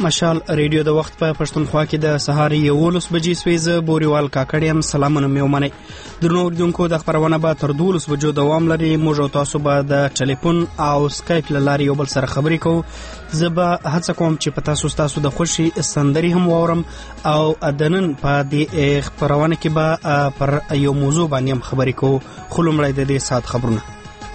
مشال ریډیو د وخت په پښتونخوا کې د سهار 11 بجې سویزه بوريوال کاکړیم سلامونه مې ومنئ درنو اوریدونکو د خبرونه به تر 12 بجو دوام لري موږ او تاسو به د ټلیفون او سکایپ لاري یو بل سره خبرې کوو زه به هڅه کوم چې په تاسو د خوشي سندري هم واورم او دنن په دې خبرونه کې به پر یو موضوع باندې هم خبرې کوو خو لومړی د دې سات خبرونه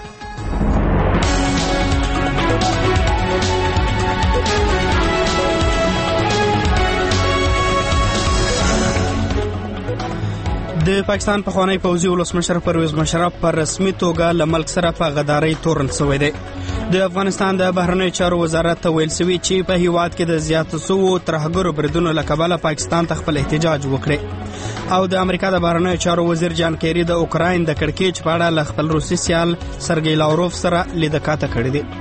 د پاکستان پخوانی پوځي ولسمشر پرویز مشرف پر رسمي توګه له ملک سره په غدارۍ تورن شوی دی د افغانستان د بهرنیو چارو وزارت ویل شوی چې په هیواد کې د زیاتو سو ترهګرو بریدونو له کبله پاکستان ته خپل احتجاج وکړي او د امریکا د بهرنیو چارو وزیر جان کیری د اوکراین د کړکېچ په اړه له خپل روسي سیال سرګی لاوروف سره لیدکاته کړې دي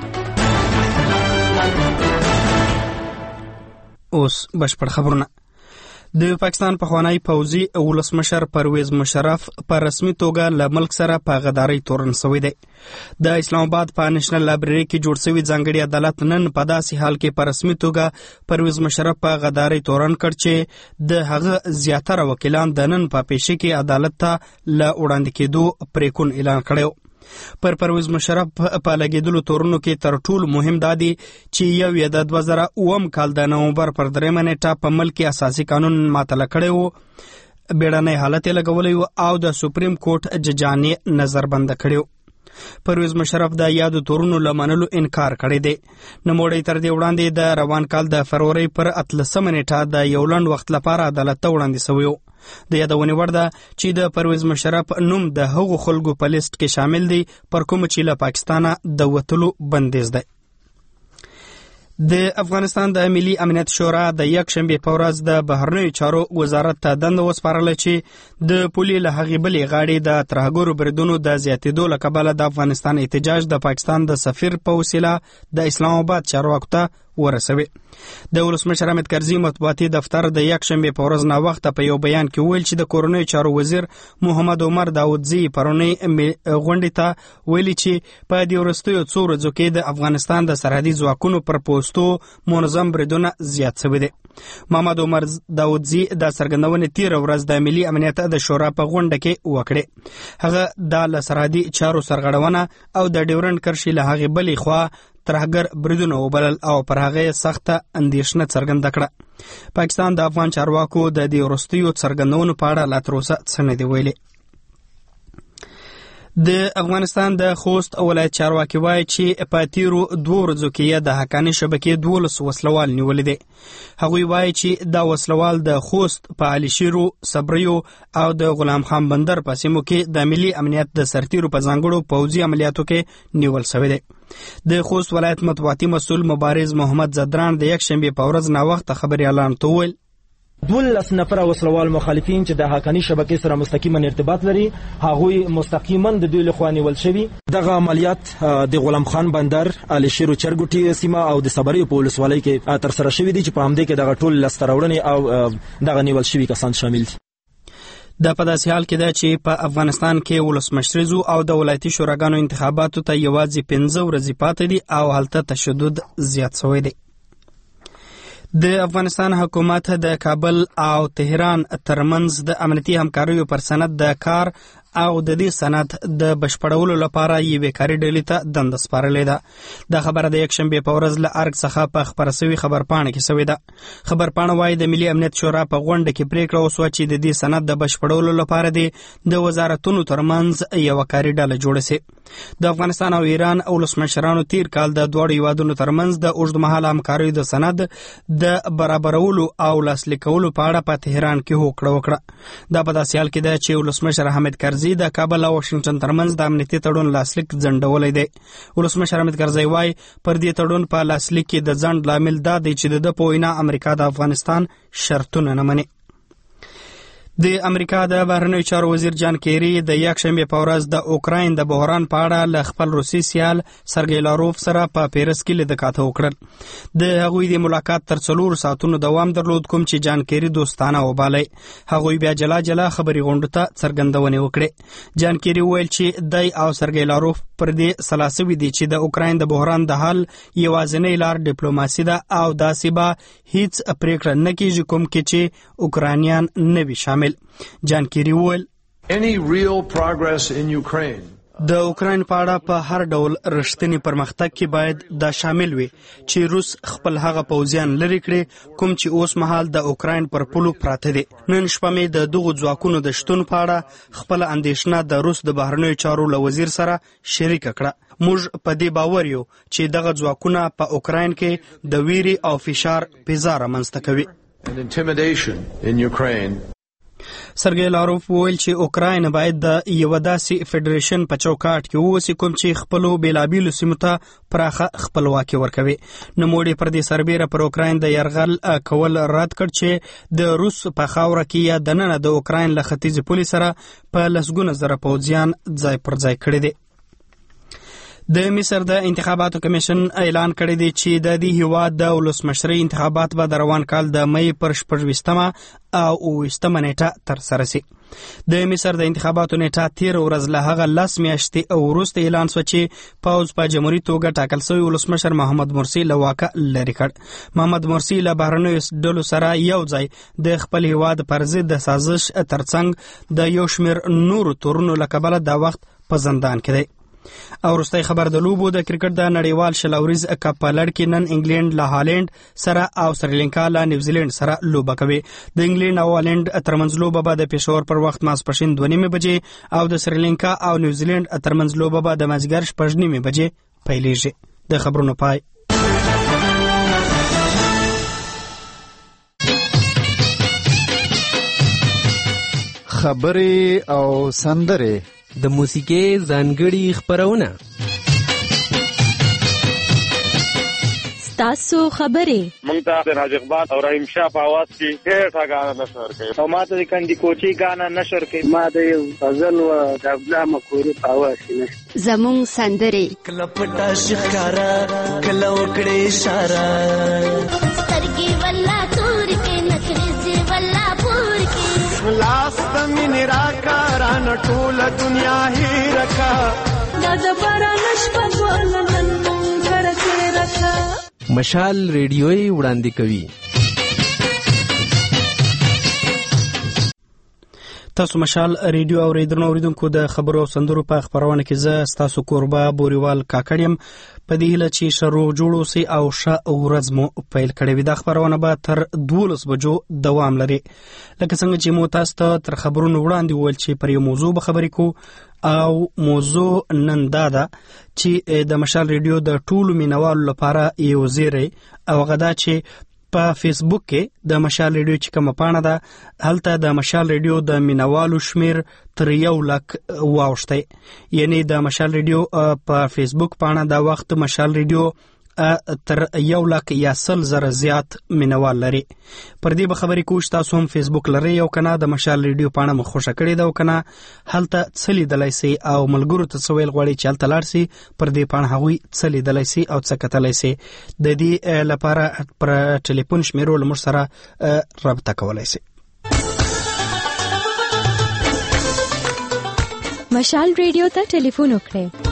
اوس بشپړ خبرونه د پاکستان پخوانی پوځي ولسمشر پرویز مشرف په رسمي توګه له ملک سره په غدارۍ تورن شوی دی د اسلام آباد په نېشنل لایبرری کې جوړ شوی ځانګړي عدالت نن په داسې حال کې په رسمي توګه پرویز مشرف په غدارۍ تورن کړ چې د هغه زیاتره وکیلان د نن په پیښه کې عدالت ته له وړاندې کېدو پریکون اعلان کړو پر پرویز مشرف په لګیدلو تورونو کې تر ټولو مهم دادی چې یو د 2009 کال د نومبر پر 3 نیټه په ملک اساسي قانون معطل کړی و بیړنی حالت لګولې او د سپریم کورټ ججانې نظربند کړو پرویز مشرف د یادو تورونو لمنلو انکار کړی دی نوموړی تر دې وړاندې د روان کال د فروری پر 13 نیټه د یو لنډ وخت لپاره عدالت ته وړاندې شوی د یادونې وړ ده چې د پرویز مشرف نوم د هغو خلکو په لیست کې شامل دی پر کوم چې له پاکستانه د وتلو بندیز دی د افغانستان د ملي امنیت شورا د یک شنبه په ورځ د بهرنیو چارو وزارت ته دنده وسپارله چې د پولي له هغې بلې غاړې د ترهګرو بریدونو د زیاتېدو له کبله د افغانستان احتجاج د پاکستان د سفیر په وسیله د اسلام آباد چارواکو ته ورسوي د ولسمشر حامد کرزي مطبوعاتي دفتر د یک شنبه په ورځ ناوخته په یو بیان کې ویل چې د کورنیو چارو وزیر محمد عمر داودزي پرونی غونډې ته ویلي چې په دې وروستیو څو ورځو کې د افغانستان د سرحدي ځواکونو پر پوستو منظم بریدونه زیات شوي دي محمد عمر داودزي د سرګندونې تیر ورځ د ملي امنیت د شورا په غونډه کې وکړه هغه د سرحدي چارو سرغړونه او د ډیورنډ کرښې له هغې بلې خوا ترهګر بریدونه وبلل او پر هغه سخته اندېښنه څرګنده کړه پاکستان د افغان چارواکو د دې وروستیو څرګندونو په اړه لا تر اوسه څه نه دي ویلي د افغانستان د خوست ولایت چارواکي وایي چې په تیرو 2 ورځو کې د حقاني شبکې 12 وسلوال نیولې دي هغوی وایي چې دا وسلوال د خوست په علي شیرو صبریو او د غلام خان بندر په سیمو کې د ملي امنیت د سرتیرو په ځانګړو پوځي عملیاتو کې نیول شوی دی د خوست ولایت مطبوعاتي مسؤل مبارز محمد زدران د یک شنبه په ورځ ناوخته خبري اعلان وکړ 12 نفر وسلوال مخالفین چې د حقاني شبکې سره مستقیما ارتباط لري هغوی مستقیما د دوی لخوا نیول شوي دغه عملیات د غلام خان بندر علي شیرو چرګوټي سیمه او د صبریو په ولسوالۍ کې تر سره شوي دي چې په همدې کې دغه ټول لستراوړنې او دغه نیول شوي کسان شامل دي د په داسې حال کې ده چې په افغانستان کې ولسمشریزو او د ولایتي شوراګانو انتخاباتو ته یوازې 15 ورځې پاتې دي او هلته تشدد زیات شوی دی د افغانستان حکومت د کابل او تهران ترمنځ د امنیتي همکاریو پر سند د کار او د دې سند د بشپړولو لپاره یوې کاري ډلې ته دنده سپارلې ده د خبره د یک شنبه په ورځ له ارګ څخه په خبره شوې خبرپاڼه کې شوې ده خبرپاڼه وايي د ملي امنیت شورا په غونډه کې پریکړه وشوه چې د دې سند د بشپړولو لپاره د وزارتونو ترمنځ یو کاري ډله جوړه شي د افغانستان او ایران ولسمشرانو تیر کال د دوه هیوادونو ترمنځ د اوږدمهاله همکاریو د سند د برابرولو او لاسلیک کولو په اړه په تهران کې هوکړه وکړه دا په داسې حال کې ده چې ولسمشر حامد کرزي د کابل او واشنگټن ترمنځ د امنیتي تړون لاسلیک ځنډولی دی ولسمشر حامد کرزي وایي پر دې تړون په لاسلیک کې د ځنډ لامل دا دی چې د په وینا امریکا د افغانستان شرطونه نه مني د امریکا د بهرنیو چارو وزیر جان کیری د یک شنبه په ورځ د اوکراین د بحران په اړه له خپل روسي سیال سرګی لاروف سره په پیرس کې لیدکاته وکړل د هغوی د ملاقات تر 4 ساعتونو دوام درلود کوم چې جان کیری دوستانه وباله هغوی بیا جلا جلا خبري غونډه ته څرګندونه وکړه جان کیری ویل چې دای او سرګی لاروف پر دې سلا سوي دي چې د اوکراین د بحران د حل یوازینۍ لار ډیپلوماسي ده او داسې به هیڅ پریکړه نه کیږي کوم کې چې اوکرانیان نه وي شامل. جان کیری وویل Any real progress in Ukraine د اوکراین په اړه په هر ډول رښتینی پرمختګ کې باید دا شامل وي چې روس خپل هغه پوځیان لرې کړي کوم چې اوس مهال د اوکراین پر پولو پراته دي. نن شپه مې د دغو ځواکونو د شتون په اړه خپل اندېښنه د روس د بهرنیو چارو له وزیر سره شریکه کړه. موږ په دې باور یو چې دغه ځواکونه په اوکراین کې د ویري او فشار فضا رامنځته کوي. and intimidation in Ukraine. سرګی لاروف وویل چې اوکراین باید د یو داسې فدریشن په چوکاټ کې واوسي کوم چې خپلو بیلابیلو سیمو ته پراخه خپلواکي ورکوي. نوموړي پر دې سربیره پر اوکراین د یرغل کول رد کړ چې د روس په خاوره کې یا دننه د اوکراین له ختیځې پولې سره په لسګونه زره پوځیان ځای پر ځای کړي دي. د مصر د انتخاباتو کمیشن اعلان کړی دی چې د دې هیواد د ولسمشرۍ انتخابات به د روان کال د مې پر 26 او 28 نیټه ترسره شي. د مصر د انتخاباتو نیټه 13 ورځ له هغه 10 میاشتې وروسته اعلان شو چې پوځ په جمهوریت توګه ټاکل شوی ولسمشر محمد مرسی له واکه لرې کړ. محمد مرسی له بهرنیو ډلو سره یو ځای د خپل هیواد پر ضد د سازش ترڅنګ د یو شمېر نورو تورونو له کبله دا وخت په زندان کې دی. او وروستی خبر د لوبو د کرکټ د نړیوال شلوریز کپ په لړ کې نن انګلند له هالند سره او سریلانکا له نیوزیلند سره لوبه کوي. د انګلند او هالند ترمنځ لوبه به د پېښور پر وخت ماسپښین 2:30 بجې او د سریلانکا او نیوزیلند ترمنځ لوبه به د مازیګر 6:30 بجې پیلېږي. د خبرونو پای. خبرې او سندرې د موسیقۍ ځانګړي خپرونه. ستاسو خبرې مونږ ته د راج اقبال او رحیم شاه په आवाज کې ډېر غانا نشر کوي او ما ته د کندي کوچي غانا نشر کوي. ما د یو غزل او د عبدالله مکوري په आवाज کې زموږ سندرې کله پټا شکارا کله وکړې اشاره سترګې ولا تور کې نکرې ولا پور کې لاس تمن راکاران ټول دنیا هی رکا دا د باران شپه ولنن کرته رکا. مشال ریډیوي وړاندې کوي. تاسو مشال ریډیو او اوریدونکو د خبرو او سندرو په خبرونه کې زه ستاسو کوربه بوریوال کاکړیم په دې هیله چې شروع جوړو سي او ښه ورځ مو پیل کړې وي. دا خبرونه به تر 12 بجو دوام لري. لکه څنګه چې مو تاسو ته تر خبرونو وړاندې وویل چې پر یو موضوع به خبرې کوو او موضوع نن دا ده چې د مشال ریډیو د ټولو مینوالو لپاره یو زیری او غدا چې په فیسبوک کې د مشال ریډیو چې کومه پاڼه ده هلته د مشال ریډیو د مینوالو شمیر تر 1 لک واوښتی. یعنی د مشال ریډیو په فیسبوک پاڼه دا وخت مشال ریډیو تر 1 لک یا 100,000 زیات مینوال لري. پر دې به خبرې کوو چې تاسو هم فیسبوک لرئ او کنه د مشال ریډیو پاڼه مو خوښه کړې ده او کنه هلته څه لیدلی سئ او ملګرو ته څه ویل غواړئ چې هلته لاړ سئ پر دې پاڼه هغوی څه لیدلی سئ او څه کتلی سئ. د دې لپاره پر ټلیفون شمیرو له موږ سره رابطه کولی سئ. مشال ریډیو ته ټلیفون وکړئ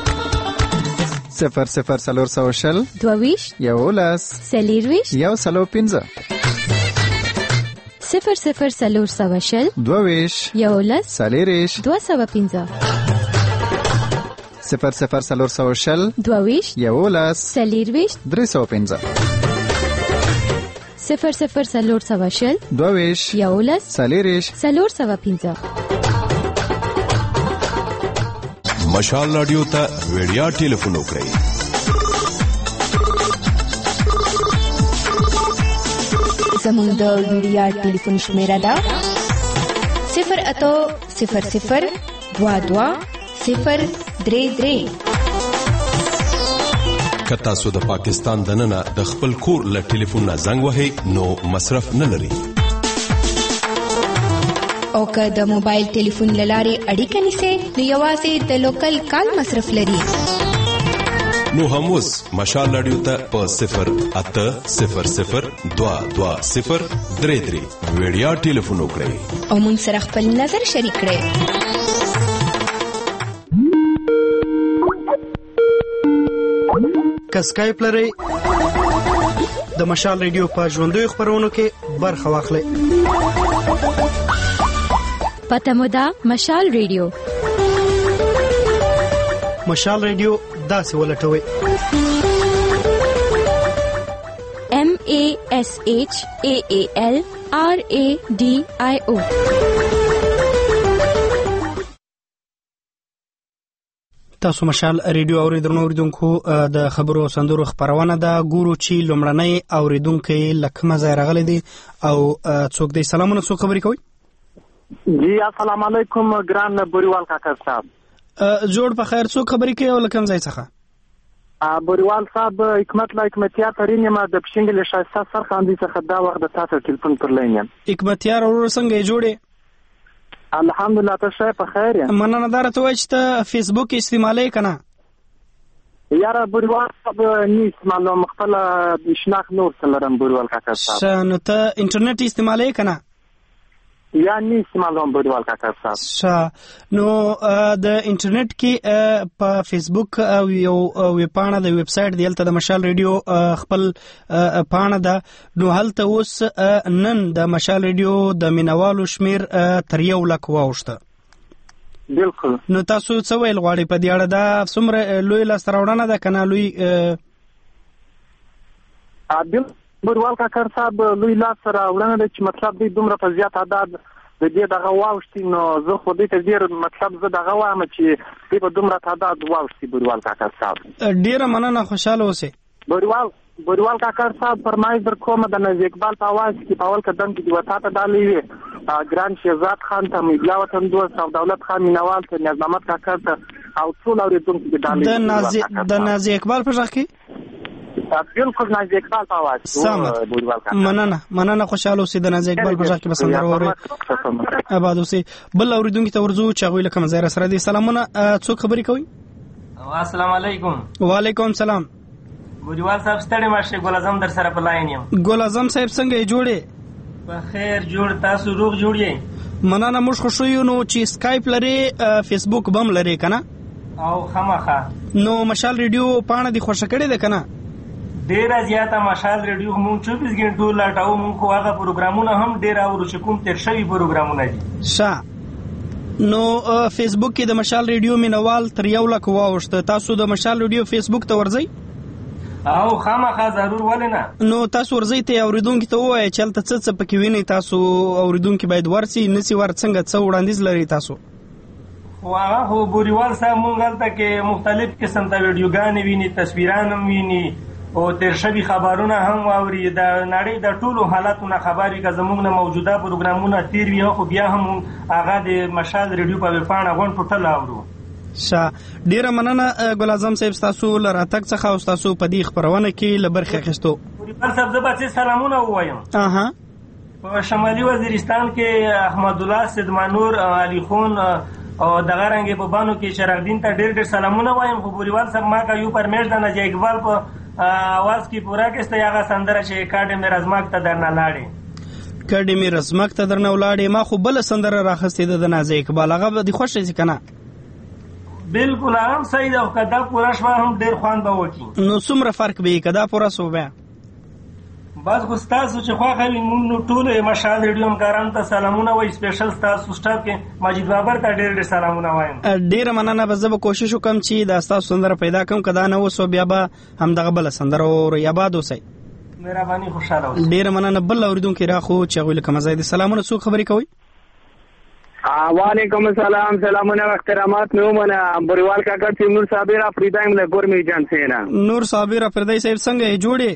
00 22 11 40 105 00 22 11 40 205 00 22 11 40 305 00 22 11 40 305. مشال رادیو ته ویډیا ټلیفون وکړئ 0 زموږ د ویډیا ټلیفون شمیره ده 08000 22 033. که تاسو د پاکستان دننه د خپل کور له ټلیفون نه زنګ وهئ نو مصرف نه لري. او که د موبایل ټلیفون لارې اړیکه نیسئ نو یوازې د لوکل کال مصرف لري. نو هم اوس مشال رادیو ته په 08000220033 ویډیا ټلیفون وکړئ او موږ سره خپل نظر شریک کړئ. که سکایپ لرئ د مشال ریډیو په ژوندیو خپرونو کې برخه واخلئ. پته مو ده مشال ریډیو. مشال ریډیو داسې ولټوئ MASHAALRADIO. تاسو مشال ریډیو اوریدونکو د خبرو او سندرو خبرونه ده. ګورو چې لومړنۍ اوریدونکو لکه مزه راغلي دي او څوک دی. سلامونه، څوک خبرې کوي؟ جی السلام علیکم ګران بوریوال کاکا صاحب. جوړ په خیر، څوک خبرې کوي او لکه ځای څخه؟ بوریوال صاحب حکمت لا حکمتیار ترين ما د پښینګل شایسته سر خاندي څخه دا وخت د تاسو ټلیفون پر لاین یم. حکمتیار ورور څنګه جوړې؟ الحمدلله تاسو په خیر یم. مننه درته وای چې ته فیسبوک استعمالې کنه؟ یاره بوریوال صاحب نه استعمالوم، خپل شناخ نور سره بوریوال کاکا صاحب. نو ته انټرنیټ استعمالې کنه؟ یا نه استعمالوم بوریوال کاکا صاحب. نو د انټرنیټ کې په فیسبوک او یو ویب پاڼه د ویب سټ دلته د مشال ریډیو خپل پاڼه ده. نو هلته اوس نن د مشال ریډیو د مینوالو شمیر تر 1 لک واوښته. بالکل. نو تاسو څه ویل غواړئ په دې اړه؟ دا څومره لوی لاسته راوړنه ده کنه لوی؟ بوریوال کاکا صاحب لوی لاسته راوړنه ده چې مطلب دې دومره په زیات تعداد د دې دغه واوښتي. نو زه خو دې ته ډېر مطلب زه دغه وایم چې دې په دومره تعداد واوښتي. بوریوال کاکا صاحب ډېره مننه، خوشحاله اوسئ. بوریوال کاکا صاحب فرمایش در کومه د نجیب اقبال په आवाज کې په اول قدم کې د وطا ته ډالۍ وي ګران شهزاد خان ته، میډیا وطن دوست او دولت خان مینوال ته، نیاز محمد کاکا ته او ټول اوریدونکو ته ډالۍ. د نجیب اقبال په ځای کې بالکل نجیب اقبال په आवाज. بوریوال کاکا مننه، خوشاله اوسئ. د نجیب اقبال په ځای کې بسندر اوري آباد اوسئ. بل اوریدونکو ته ورځو چې هغه لکه مزه سره دي. سلامونه، څوک خبرې کوي؟ السلام علیکم. وعلیکم السلام. بوریوال صاحب ستړي ماشه، ګل اعظم در سره په لاین یم. ګل اعظم صاحب څنګه جوړې؟ په خیر جوړ، تاسو روغ جوړې؟ مننه، موږ خوشو یو. نو چې سکایپ لري فیسبوک بم لري کنه؟ او خامخا. نو مشال ریډیو پاڼه دی خوښ کړې ده کنه؟ ډیره زیاته مشال ریډیو مونږ 24 غنټو لاټاو. مونږ خو هغه پروګرامونه هم ډیر اورو چې کوم تیر شوی پروګرامونه دي. نو فیسبوک کې د مشال ریډیو مینوال تر 1 لک واوښته. تاسو د مشال ریډیو فیسبوک ته ورځئ؟ او خامخا ضرور ولې نه. نو تاسو ورځئ ته اوریدونکو ته ووایئ چې هلته څه پکې وینئ. تاسو اوریدونکي باید ورسي نسی ور څنګه څه وړاندیز لري تاسو؟ خو هغه خو بوریوال صاحب مونږ هلته کې مختلف قسم ته ویډیوګانې ویني، تصویران هم ویني او تیر شوي خبرونه هم واوري. د نړۍ د ټولو حالاتونه خبر وي که زموږ نه موجوده پروګرامونه تیر وي، خو بیا هم هغه د مشال ریډیو په ویبپاڼه غونډ ټوټل اورو. ډیره مننه ګل اعظم صاحب ستاسو له راتګ څخه او ستاسو په دې خبرونه کې له برخې اخیستو. بوریوال صاحب زه به سلامونه ووایم. په شمالي وزیرستان کې احمد الله سیدمانور علي خون او دغه رنګ په بانو کې شرف الدین ته ډېر سلامونه وایم. خو بوریوال صاحب ما کا یو پرمیش د نجیب اقبال په आवाज کې پورا کېسته هغه سندره چې کاډه مې رزماک ته درنه لاړې. کاډه مې رزماک ته درنه ولاړې. ما خو بل سندره راخستې د نجیب اقبال، هغه د خوښ شي کنه؟ بالکل هم صحیح ده. کدا پورا شوا هم ډېر خوان به وکی. نو څومره فرق به کدا پورا سو بیا؟ بس ګستاسو چې خو خو نو ټول مشال ریډیو همکارانو ته سلامونه وای. سپیشل تاسو سټاف کې ماجد بابر ته ډېر سلامونه وایم. ډېر مننه. به زه به کوشش وکم چې دا تاسو سندره پیدا کوم، کدا نه وسو بیا به هم دغه بل سندره او یاباد اوسئ. مهرباني، خوشاله اوسئ. ډېر مننه. بل اوریدونکو راخو چې هغه لکه مزه دي. سلامونه، څوک خبرې کوي؟ وعلیکم السلام. سلامونه و احترامات. نومونه بوریوال کاکا چې نور صابر افریدایم له ګورمي جان سینا. نور صابر افریدای صاحب څنګه جوړې؟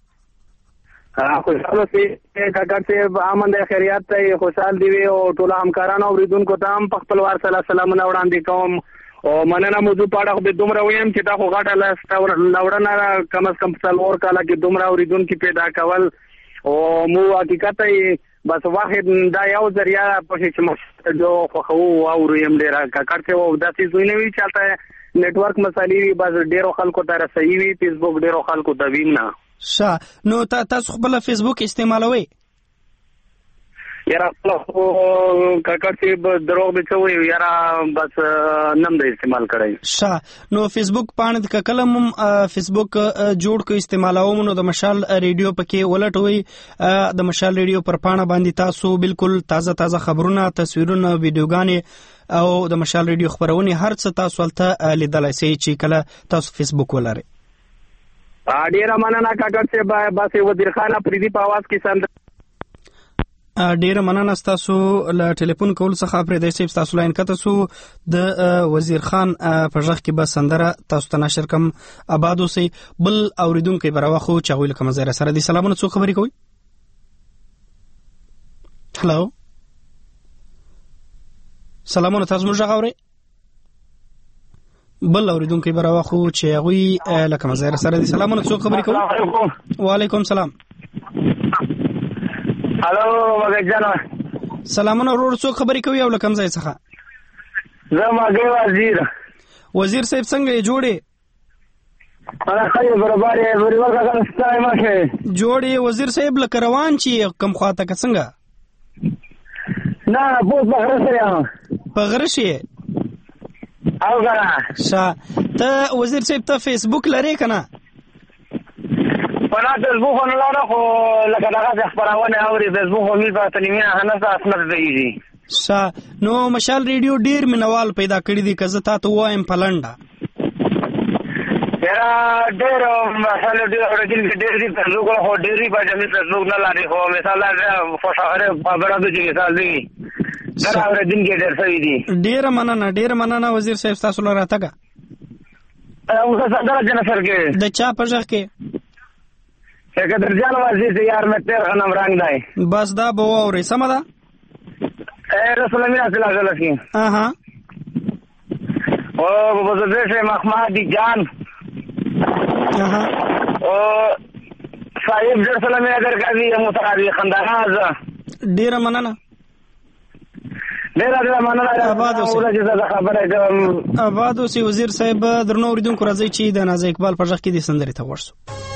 خوشاله سي کاکا صاحب، امن د خیریات ته خوشحال دی او ټول همکارانو اوریدونکو ته هم په خپل وار سره سلامونه وړاندې کوم. او مننه موضوع پاړه خو به دومره ویم چې دا خو غاټه لوړنه کم از کم څلور کاله کې دومره اوریدونکو پیدا کول او مو حقیقت بس واحد دا یو ذریعہ پښې چې مخ جو خو او ریم ډیر کاکا ته او داسې زوی نه وی چلته نیټورک مسالې بس ډیرو خلکو ته رسېږي وي. فیسبوک ډیرو خلکو ته ویم نه. نو تاسو خپل فیسبوک استعمالوئ؟ یاره کاکړ چې دروغ به څه وي یاره بس نم د استعمال کړی نو فیسبوک باندې ککلم فیسبوک جوړ کو استعمالوم نو د مشال ریډیو پکې ولټوي د مشال ریډیو پر پاڼه باندې تاسو بالکل تازه خبرونه تصویرونه ویډیوګانې او د مشال ریډیو خبرونه هر څه تاسو ولته لیدلای شئ چې کله تاسو فیسبوک ولرئ. ډیره مننه کاکړ چې باسي وزیر خان پریدي په आवाज کې سند ډیره مننه تاسو له ټلیفون کول څخه پرې د سیب تاسو لاین کته سو د وزیر خان په ځخ کې به سندره تاسو ته نشر کم آباد اوسئ. بل اوریدونکو برواخو چاویل کوم زره سره دي. سلامونه څو خبرې کوي؟ هلو سلامونه تاسو موږ غوړې بل اوریدونکو برواخو چې غوي لکه مزره سره دي. سلامونه څو خبرې کوي؟ وعلیکم السلام. هلو وګجانو سلامونه ورور څو خبرې کوي او لکم ځای څخه؟ زما وزیر صاحب څنګه جوړې؟ انا خیر برابر ورور کا ستای ماشه جوړې وزیر صاحب لکه روان چې کم خواته کا څنګه؟ نه بوت په غره شي او غره ته وزیر صاحب ته فیسبوک لري کنه؟ پنا فیسبوک نه لاره خو لکه دغه خبرونه اوري فیسبوک هم په تلمیه هنه اسناد دیږي. نو مشال ریډیو ډیر منوال پیدا کړی دي که زه تاسو وایم پلنډا یاره ډیر مشال ریډیو ډیر دي فیسبوک خو ډیر په جمعي فیسبوک نه لري خو مثال فوشاهره خبره د چې مثال دی دا اوریدل کې ډیر سوي دي. ډیر مننه وزیر صاحب تاسو لاره تاګه او څه سره جن سر کې د چا په ځخ کې څنګه درځان وځي چې یار مې تیر غنم رنگ دی بس دا به اوري سم ده رسول الله صلی الله علیه وسلم او بزرگ محمد جان او صاحب رسول الله اگر کوي متراوی خنداناز ډیر مننه ډیر مننه آباد اوسئ. وزیر صاحب درنو اوریدونکو راځي چې د ناز اقبال په ځخ کې د سندرې ته ورسو.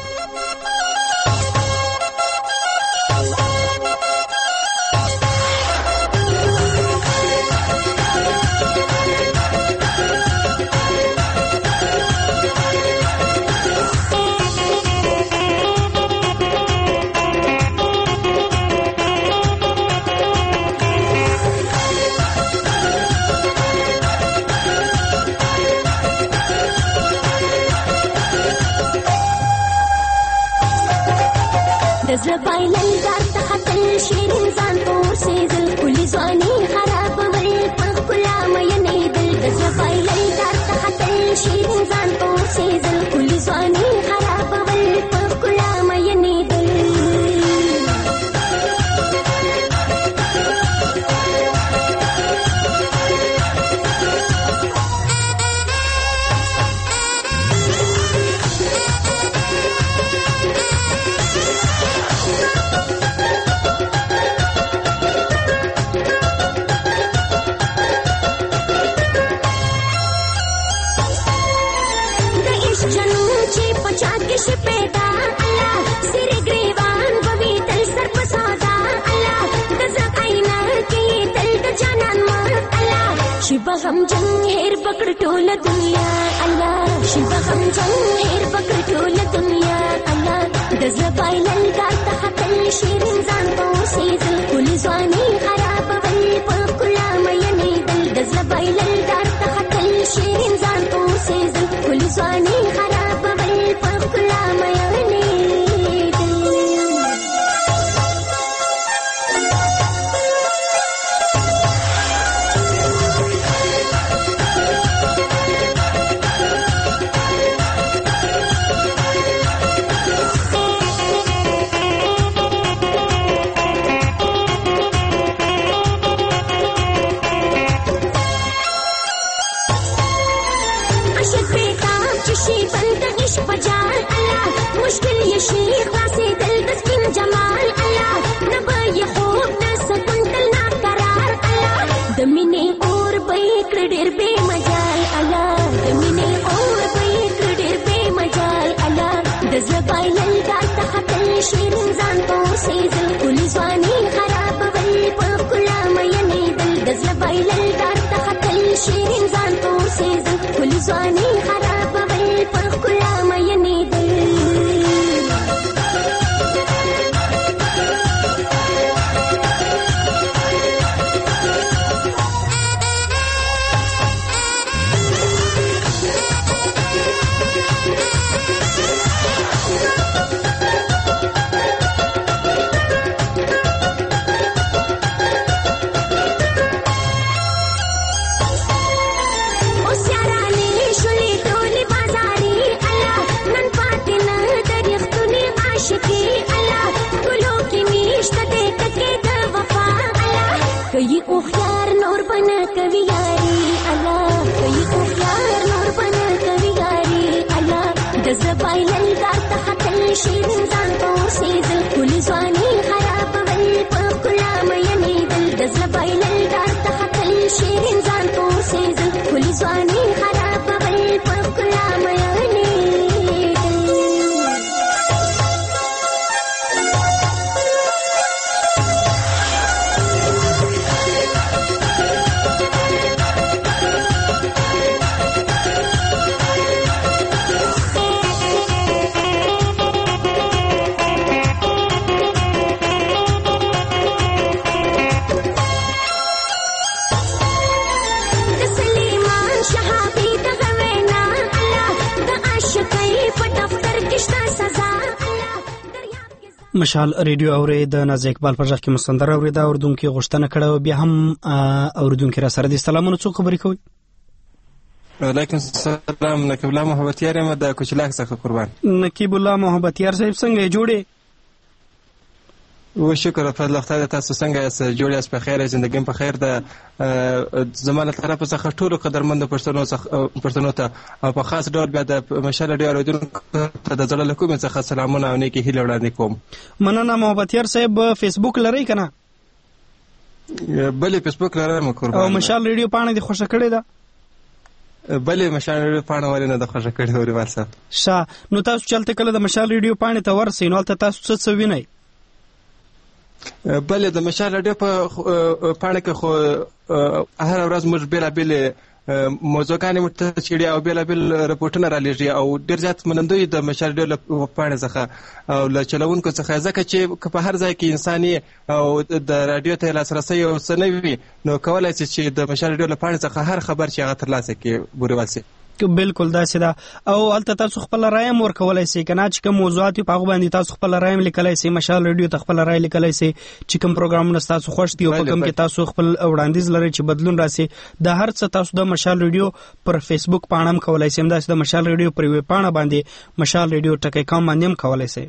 زبايلل دار تحت الشيرين زان طور سيزل كل زواني خراب والفخ كلا ما ينيدل زبايلل دار تحت الشيرين زان طور سيزل كل زواني خراب والفخ كلا ما ينيدل شپیدا الله سری گریوان بوي تل سر په ساده الله د زقاینا کې تل د جانان ما الله شبه غم جنگ هر پکړ ټول دنیا الله شبه غم جنگ هر پکړ ټول دنیا الله د زبایلل دار ته تل شیرین ځان په سیزل کل ځواني خراب ول په کلا مې دل د زبایلل دار ته تل شیرین ځان په سیزل کل ځواني خراب ول په کلا مې شیرین ځان په سیزل کلی ځواني خراب ول په دزله بایلل درته خطل شیرین ځان تور سیزل کلی ځواني خرابول پر ښکلا مینېدل کئی اوخیار نور بنا کوي یاري الله کئی اوخیار نور بنا کوي یاري الله د زبایلل درته خطل شیرین ځان تور سیزل کلی ځواني خرابول په ښکلا مینېدل د زبایلل درته خطل شیرین ځان تور سیزل کلی ځواني خرابول په ښکلا مینېدل مشال ریډیو اورې د ناز اقبال پر ځخ کې مستندر اورې دا اوردونکو غوښتنه کړه بیا هم اوردونکو را سره د سلامونو څو خبرې کوي وعلیکم السلام نقیب الله محبتیار یم د کوچلاک څخه قربان نقیب الله محبتیار صاحب څنګه جوړې و شکر فضل الله تعالی تاسو څنګه یاست جوړ یاست په خیر ژوندګي په خیر د زمانه طرف څخه ټول قدرمند پښتنو ته او په خاص ډول بیا د مشال ډیر اوریدونکو ته د زړه له کومې څخه سلامونه او نیکی هیله وړاندې کوم مننه محبتیار صاحب فیسبوک لرئ کنه بلې فیسبوک لرم قربان او مشال ریډیو پاڼه دې خوښه کړې ده بلې مشال ریډیو پاڼه ولې نه د خوښه کړې اوري واسه شا نو تاسو چلته کله د مشال ریډیو پاڼه ته ورسئ نو تاسو څه وینئ بلې د مشال ریډیو په پاڼه کې خو هر ورځ موږ بېلابېلې موضوعګانې ورته څېړي او بېلابېل رپورټونه رالیږي او ډېر زیات منندوی د مشال ریډیو له پاڼې څخه او له چلوونکو څخه ځکه چې په هر ځای کې انسان او د راډیو ته لاسرسی یو څه نه وي نو کولی شي چې د مشال ریډیو له پاڼې څخه هر خبر چې هغه ترلاسه کړي بورېوال شي بالکل داسې ده او هلته تاسو خپل رای هم ورکولی شئ که نه چې کوم موضوعات وي په هغو باندې تاسو خپل رای هم لیکلی شئ مشال ریډیو ته خپل رای لیکلی شئ چې کوم پروګرامونه ستاسو خوښ دي او په کوم کې تاسو خپل وړاندیز لرئ چې بدلون راسي د هر څه تاسو د مشال ریډیو پر فیسبوک پاڼه هم کولی شئ همداسې د مشال ریډیو پر یوې پاڼه باندې مشال ریډیو ټکی کام باندې هم کولی شئ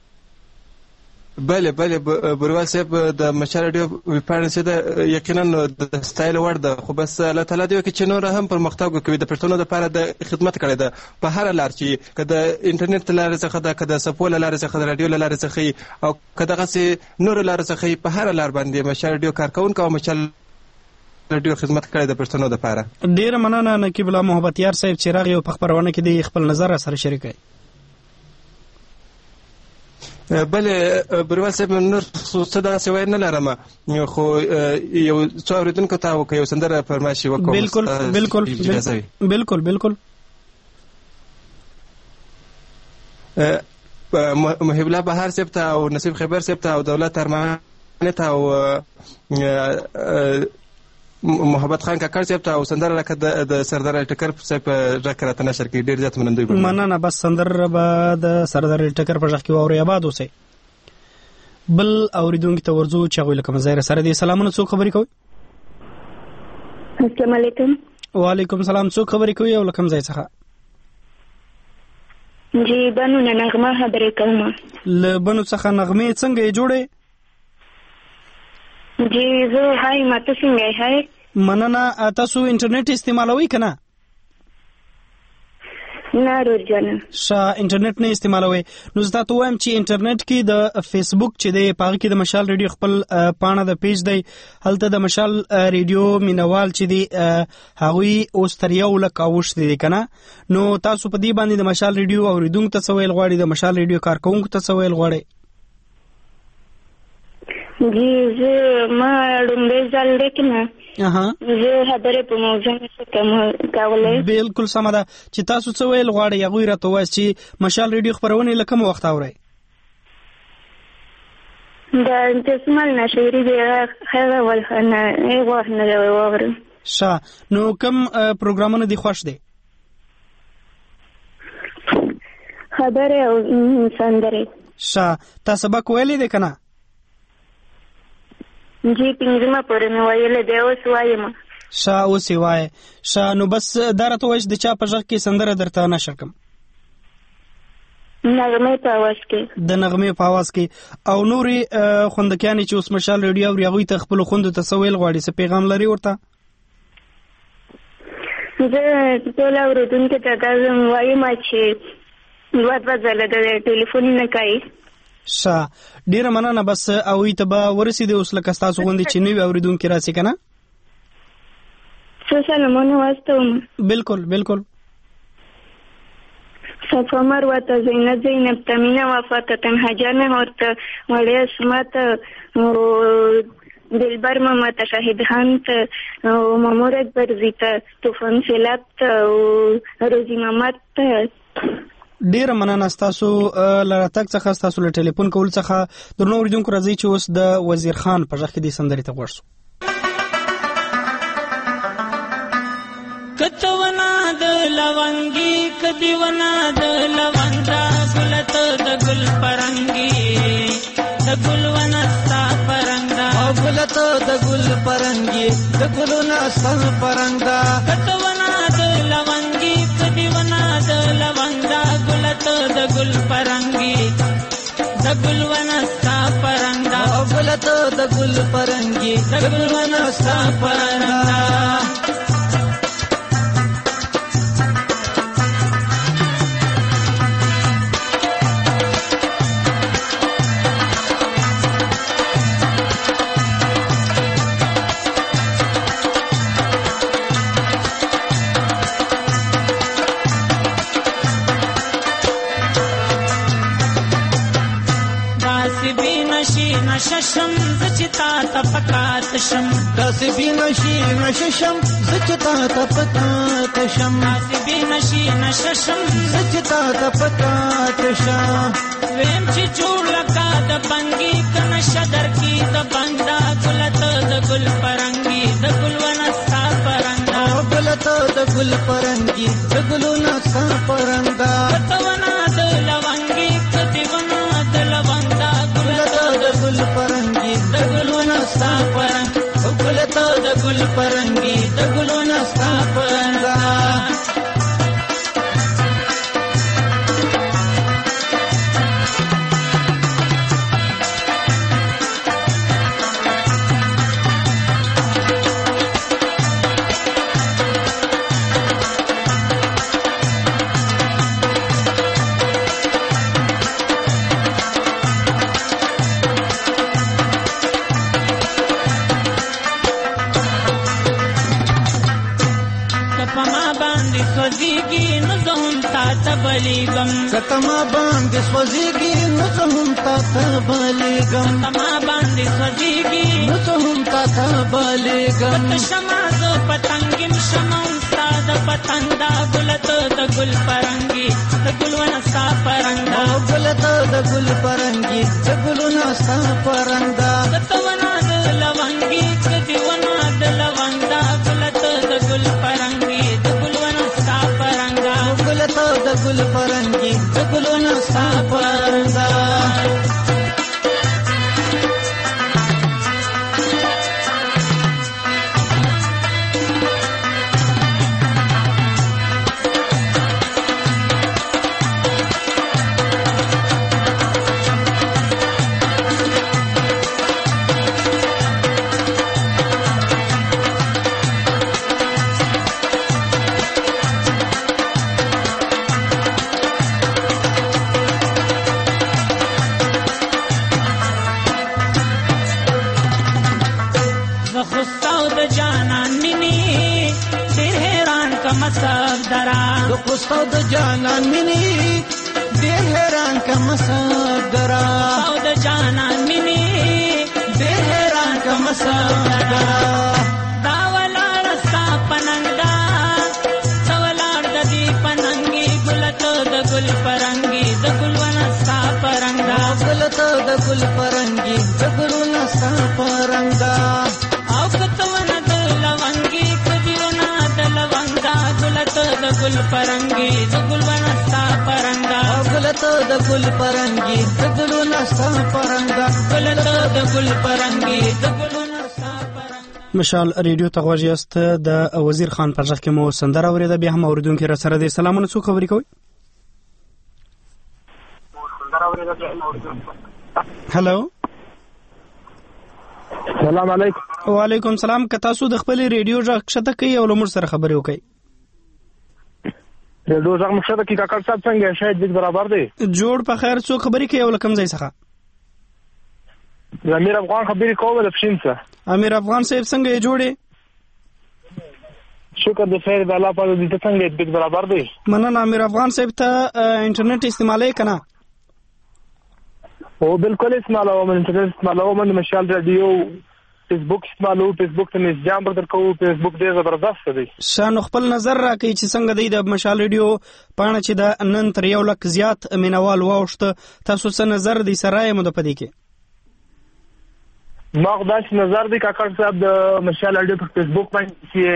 بله بروال صاحب د مشال ریډیو ویبپاڼه چې ده یقینا د ستایلو وړ ده خو بس الله تعالی دې وکړي چې نور هم پرمختګ وکړي د پښتنو دپاره د خدمت کړی ده په هره لار چې که د انټرنیټ له لارې څخه ده که د څپو له لارې څخه د راډیو له لارې څخه او که دغسې نورو لارو څخه په هره لار باندې مشال ریډیو کار کوونکی او مشال ریډیو خدمت کړی د پښتنو دپاره ډېره مننه نقیب الله محبتیار صاحب چې راغی او په خپرونه کې د خپل نظر سره شریک کړی بلې بروال صاحب نور څه داسې ویل نه لرم خو یو څو اورېدونکو ته که یو سندره فرمایشي وکړم بالکل محب الله بهار صاحب ته او نصیب خیبر صاحب ته او دولت ارماني ته او محبت خان کاکړ صاحب ته او سندره لکه د سردار ټکر صاحب ږغ راته نشر کړي ډېر زیات منندوی ګڼم مننه بس سندره به د سردار ټکر په ږغ کې واورئ آباد اوسئ بل اورېدونکي ته ورځو چې هغوی له کومه ځایه سره دي سلامونه څوک خبرې کوي السلام علیکم وعلیکم السلام څوک خبرې کوي او له کوم ځای څخه جی بنو نه نغمه خبرې کوم له بنو څخه نغمې څنګه یې جوړې جی زه هاي ماته څنګه هاي مننه تاسو انټرنیټ استعمالوئ که نه نه رورجانه انټرنیټ نه استعمالوئ نو زه تاسو وایم چې انټرنیټ کې د فیسبوک چې دی په هغه کې د مشال ریډیو خپل پاڼه د پیج دی هلته د مشال ریډیو مینوال چې دی هغوی اوس تر یو لک اوښتي دي که نه نو تاسو په دې باندې د مشال ریډیو اورېدونکو ته څه ویل غواړئ د مشال ریډیو کارکوونکو ته څه ویل غواړئ جی زه ما لومړی ځل دی که نه زه خبرې په موضوع نشم کولی. بالکل سمه ده چې تاسو څه ویل غواړئ هغوی راته ووایاست چې مشال ریډیو خپرونې له کوم وخت اورئ؟ د جسمال نشوري دی هغه وخت نه واورم. ښه نو کوم پروګرامونه دې خوښ دی؟ خبرې او سندرې. ښه تا سبق ویلی دی که نه؟ جی پنځمه پورې مې ویلی دی اوس وایم. ښه اوس یې وایې. ښه نو بس دا راته ووایه چې د چا په غږ کې سندره درته نشر کړم؟ نغمې په اواز کې. د نغمې په اواز کې. او نورې خوندکیانې چې اوس مشال ریډیو اوري هغوی ته خپلو خوندو ته څه ویل غواړي؟ څه پیغام لري ورته؟ زه ټول اورېدونکو ته دا وایم چې دوه ځله د ټلیفون نه کوي. ښه ډېره مننه. بس هغوی ته به ورسېدې اوس لکه ستاسو غوندې چې نوي اورېدونکي راسي که نه؟ څو سلامونه واستوم. بالکل بالکل. صفا مروته زینب تمینه وفاته تنها جانه ورته وړې اسمت دلبر ماما ته شاهد خان ته مامور اکبر زی ته طوفان سیلاب ته روزي محمد ته. ډیره مننه ستاسو له راتګ څخه ستاسو له ټلیفون کول څخه. درنو اورېدونکو راځئ چې اوس د وزیر خان په غږ کې دې سندرې ته غوږ شو. کتونا د لونګي کدیونا د لوندا ګلت د ګل پرنګي د ګلونا ستا پرنګا ګلت د ګل پرنګي د ګلونا ستا پرنګا کتونا د لونګي کدیونا د لوندا ګلت د ګل پرنګي د ګلونا ستا پرنګا ګلت د ګل پرنګي د ګلونا ستا پرنګا. نششم زچتا تپکات شم کاسبی نشی نششم زچتا تپکات شم کاسبی نشی نششم زچتا تپکات شم ویم چې جوړ لکا د بنګي کنه شدر کی د بندا ګلت د ګل پرنګي د ګلونا ستا پرنګا ګلت د ګل پرنګي د ګلونا ستا پرنګا کتونا د لونګي کتیونا د لوندا ګلت د ګل پرنګي د ګلونا ستا پرنګ ګلت د ګل پرنګي د ګلونا ستا پرنګا. کتما باندې سوځيږي نو څه هم تا ته بلېږم کتما باندې سوځيږي نو څه هم تا ته بلېږم شمع زه پتنګم شمع ستا د پتنګا ګلت د ګل پرنګي د ګلونه ستا پرنګا ګلت د ګل پرنګي د ګلونه ستا پرنګا کتونا د لونګي کدیونا د لونګا ګلت د ګل پرنګي د ګلونه ستا پرنګا ګلت د ګل پرنګي د ګلونه ستا پرنګا. خو د جانان مینې ډېر حیران کم سګرا خو د جانان مینې ډېر کم سندرا دا ولاړ ستا پننګ دا سولاړ د دې پننګي ګلته د ګل پرنګي د ګلونه ستا پرنګ دا ګلته د ګل پرنګي د ګلونه ستا پرنګ دا او کتونه د لونګي کبیونه د لونګ دا ګلته د ګل پرنګي د ګلونه ستا پرنګ دا ګلته د ګل پرنګي د ګلونه ستا پرنګ دا ګلته د ګل پرنګي د ګلونه ستا پرنګ. مشال ریډیو ته غوږ یاست. د وزیر خان پر ځخ کې مو سندره اوریده. بیا هم اوریدونکو را سره دي. سلامونه، څوک خبرې کوي؟ هلو، سلام علیکم. وعلیکم سلام. که تاسو د خپل ریډیو غږ کښته کوي او له موږ سره خبرې وکړئ. ریډیو غږ مخه د کاکړ صاحب څنګه شاید دې برابر دی؟ جوړ په خیر. څوک خبرې کوي او له کوم ځای څخه؟ امیر افغان خبرې کوم د پښین څخه. امیر افغان صاحب څنګه یې جوړې؟ شکر د خیر د الله په دې څنګه دې برابر دی. مننه. امیر افغان صاحب ته انټرنیټ استعمالوي کنه؟ او بالکل استعمالوم. انټرنیټ استعمالوم. مشال رادیو فیسبوک استعمالو. فیسبوک ته نظام بدل کوو. فیسبوک ډیر زبردست دی. شانو خپل نظر راکړي چې څنګه دی د مشال ریډیو پاڼه چې د نن تر 1 لک زیات مینوال واوښته. تاسو څه نظر دی سره مو د پدې کې؟ ما خدای نظر دی کاکړ صاحب د مشال رادیو په فیسبوک باندې چې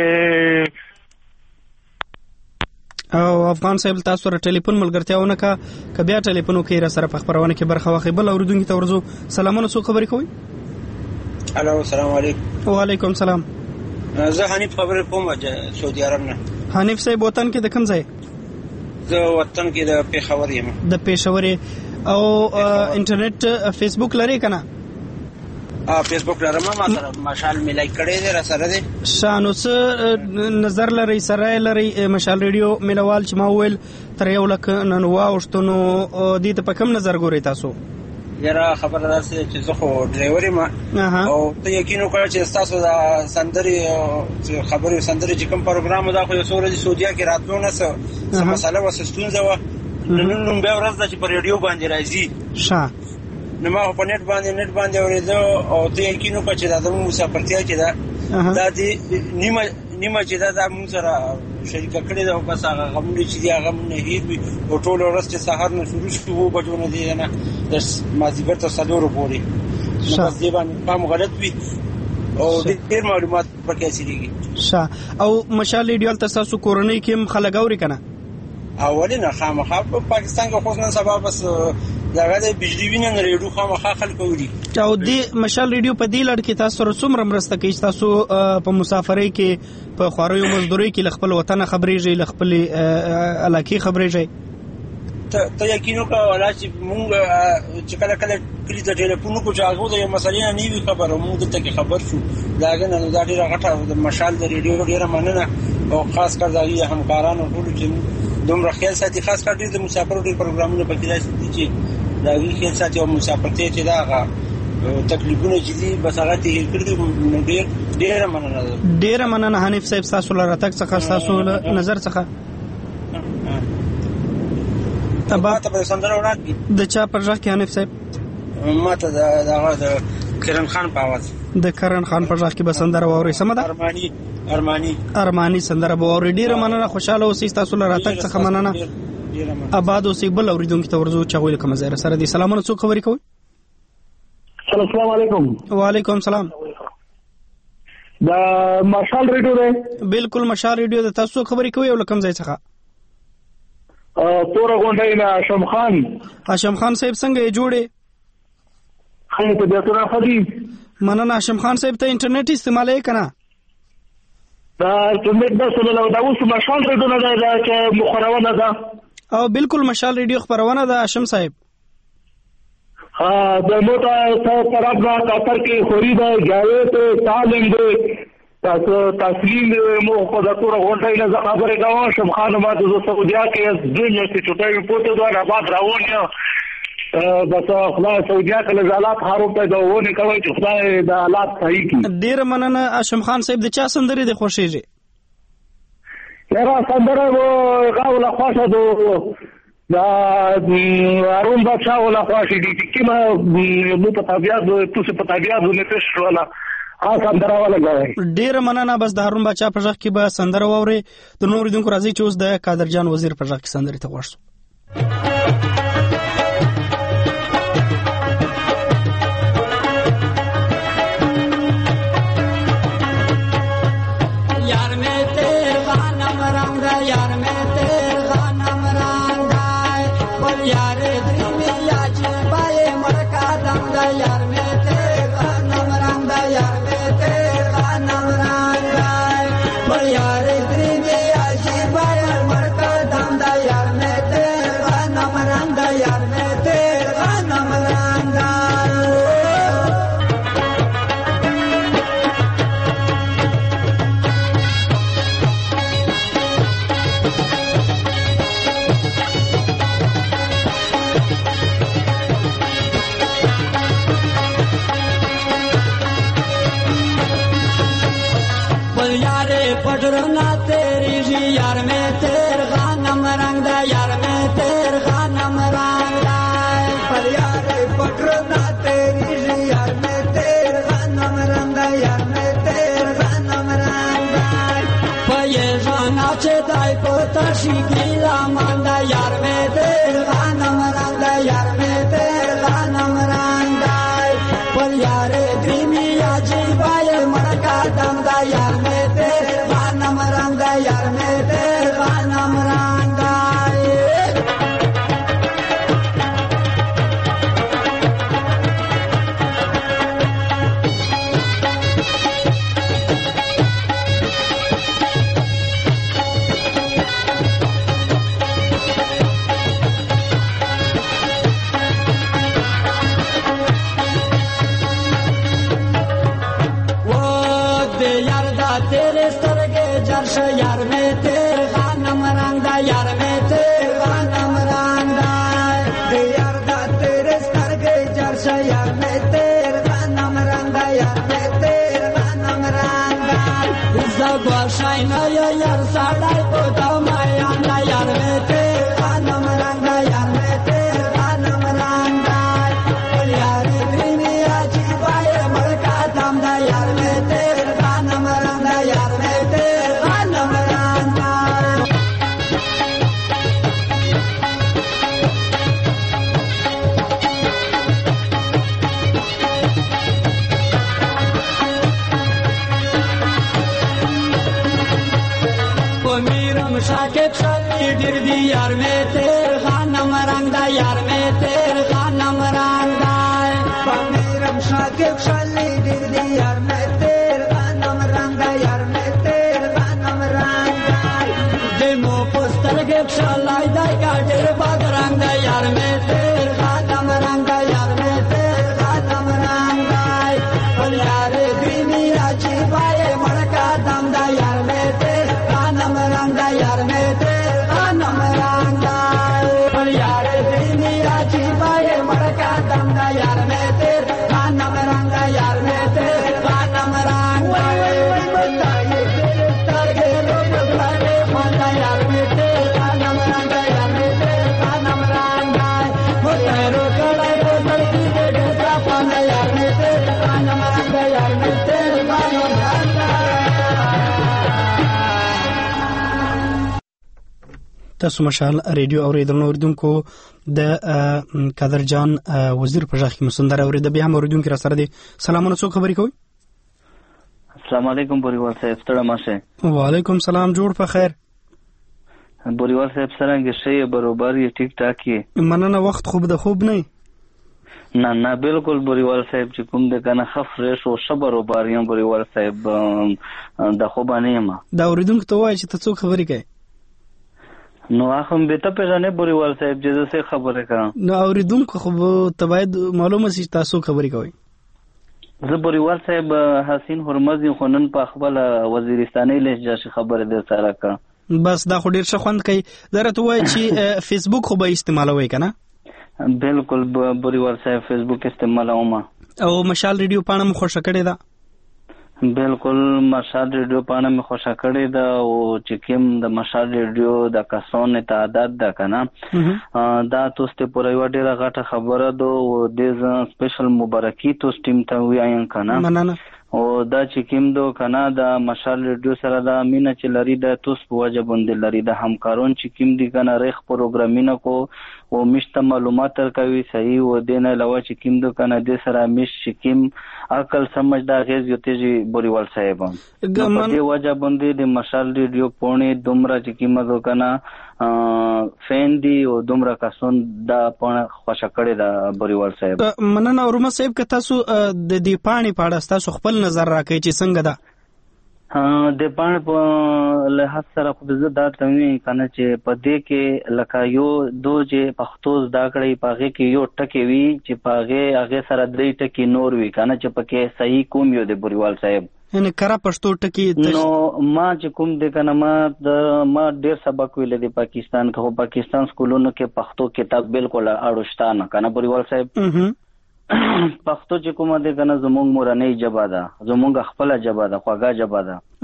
او افغان صاحب تاسو سره ټلیفون ملګرتیاونه کا بیا ټلیفون کوي را سره په خبرونه کې برخه واخی. بل اوریدونکو ته ورزو. سلامونه، څوک خبرې کوي؟ الو، السلام علیکم. وعلیکم سلام. زه حنیف خبرې کوم سعودي عرب نه. حنیف صاحب وطن کې د کوم ځای؟ زه وطن کې د پېښور یم. د پېښور. او انټرنیټ فیسبوک لري کنه؟ فیسبوک لرم. ما سره مشال ملای کړی دی را سره دی. شانو څه نظر لري سره لري مشال ریډیو ملوال چې ما ویل تر 1 لک نن واوښتو نو دې ته په کوم نظر ګورئ تاسو؟ یاره خبره ده چې زه خو ډرایور یم او ته یقین وکړه چې تاسو د سندرې خبرې سندرې چې کوم پروګرام دا خو یو څو ورځې سعودیا کې راتلو نه څه مسله وه، څه ستونزه وه. نن بیا ورځ ده چې په ریډیو باندې راځي. نو ما په نت باندې اورېده او ته یقین وکړه چې دا زموږ مسافرتیا کې ده دا دې نیمه چې دا موږ سره شریکه کړې ده. او بس هغه غمونه چې دي هغه نه هېر وي. او ټوله ورځ چې سهار نه شروع شي 2 بجو نه دی نه د مازدیګر تر 4 پورې نو بس دې باندې پام غلط وي او ډېر معلومات پکې حاصلېږي. او مشال ریډیو تاسو کورنۍ کې خلک اوري کنه؟ اولینه خامخا په پاکستان کې خو نن سبا بس دغه د بجلی وینن ریډیو خامخا خلک اوري. او دې مشال ریډیو په دې لړ کې تاسو سره څومره مرسته کوي؟ تاسو په مسافرۍ کې په خواریو مزدورۍ کې خپل وطن خبرېږئ، خپل علاقې خبرېږئ؟ ته یقین وکړه ولا چې مونږ چې کله کلی ته ټلیفون وکړو چې هغه د یو مسلې نه وي خبره مونږ دلته کې خبر شو. داګه نن دا ډېره غټه د مشال د ریډیو ډېره مننه او خاص کر د همکارانو ټولو چې دومره خیال ساتي. خاص کر ډېر د مسافرو ډېر پروګرامونه پکې داسې دي چې دا خیال ساتي او مسافرته چې دا تکلیفونه چې دي بس هغه ته هېر کړي. نو ډېره مننه ده. ډېره مننه حنیف صاحب تاسو له راتګ څخه تاسو نظر څخه. تباته په سندره وړاندې د چا پر ځخ کې حنیف صاحب؟ ماته د کرن خان په आवाज. د کرن خان پر ځخ کې به سندره واوري. سم ده؟ ارمانی سندره به واوري. ډیره مننه. خوشاله اوسئ. تاسو له راتګ څخه مننه. آباد اوسئ. بل اوریدونکو ته ورزو چې غوښتل کوم ځای سره دي. سلامونه، څوک خبرې کوي؟ السلام علیکم. وعلیکم سلام. د مشال ریډیو دی؟ بالکل مشال ریډیو د تاسو خبرې کوي او کوم ځای څخه؟ تور غونډې نه هاشم خان. هاشم خان صاحب څنګه یې جوړې؟ خیر ته بیا تر خدي. مننه. هاشم خان صاحب ته انټرنیټ استعمالوي کنه؟ دا انټرنیټ د سره دا اوس مشال ریډیو نه ده چې مخورونه ده. او بالکل مشال ریډیو خبرونه ده هاشم صاحب. د موټا طرف نه تاسو کې خوري ده جاوید تعلیم ده تاسو تسلیم مو خو د تور غونډې نه خبرې کوم. شم خان ما د سعودیا کې دنیا کې چټای پوتو دا بعد راوون یو بس خدای سعودیا کې حالات خراب پیدا ونه کوي چې خدای د حالات صحیح کړي. ډیر مننه هاشم خان صاحب. د چا سندري د خوشیږي؟ یاره سندره وو غاوله خوښه دو دا ارون بادشاہ ولا خوښه دي چې ما په طبيعت په طبيعت نه پېښ ولا سندره ولګوئ. ډېره مننه. بس د هارون باچا په غږ کې به سندره واورئ. د نورو اوریدونکو راځي چې اوس د قادر جان وزیر په غږ کې سندرې ته غوږ شو. تاسو مشال ریډیو اوریدل اوریدونکو د قادر جان وزیر په ځخ کې مسندره اورید به هم اوریدونکو را سره دي. سلامونه، څو خبرې کوي؟ السلام علیکم بوریوال صاحب، ستړي ماشه. وعلیکم سلام، جوړ په خیر. بوریوال صاحب څنګه شي؟ برابر یې ټیک ټاک یې؟ مننه. وخت خوب د خوب نه؟ نه بالکل بوریوال صاحب چې کوم د کنه خفرش او صبر او باریان بوریوال صاحب د خوبانه ما دا اوریدونکو ته وایي چې ته څو خبرې کوي؟ نو اخم به ته پیژنې بوریوال صاحب چې څه خبره کوم. نو اوریدونکو خو ته باید معلومه شي تاسو خبرې کوي. زه بوریوال صاحب حسین هرمزی خونن په خپل وزیرستاني لهجه خبره ده سره کا. بس دا خو ډیر ښه خوند کوي. درته وایي چې فیسبوک خو به استعمالوي کنه؟ بالکل بوریوال صاحب فیسبوک استعمالوم. او مشال ریډیو پاڼه مو خوښه کړې ده؟ بالکل مشال ریډیو پاڼه مې خوښه کړې ده او چې کوم د مشال ریډیو د کسانو تعداد ده کنه دا تاسو ته پوره یو ډیره غټه خبره ده او د سپیشل مبارکي تاسو ټیم ته وایم کنه. مننه. او دا چې کوم دو کنه د مشال ریډیو سره د مینه چې لري د توس په وجه باندې لري د همکارون چې کوم دي کنه ریخ پروګرامینه کو او مشته معلومات کوي صحیح و دینه لوا چې کوم دو کنه د سره مش چې کوم عقل سمجھ دا غیز یو تیجی بوریوال صاحب په دې وجه باندې د مشال ریډیو پونه دومره چې کوم دو کنه فین دی او دومره کسون دا پونه خوشا کړی دا بوریوال صاحب مننه اورما صاحب که تاسو د دې پانی پاړه تاسو خپل نظر راکړئ چې څنګه ده د پاڼې په لحاظ سره خو زه دا تموي کنه چې په دې کې لکه یو دو چې پښتو زده کړی پاغه کې یو ټکی وی چې پاغه هغه سره درې ټکی نور وی کنه چې پکې صحیح کوم یو د بوریوال صاحب یعنی کرا پښتو ټکی نو ما چې کوم د کنه ما ډیر سبق ویل دی پاکستان کې پاکستان سکولونو کې پښتو کتاب بالکل اړوشتانه کنه بوریوال صاحب پښتو چې کومه ده کنه زمونږ مورنۍ ژبه ده زمونږ خپل ژبه ده خوږه ژبه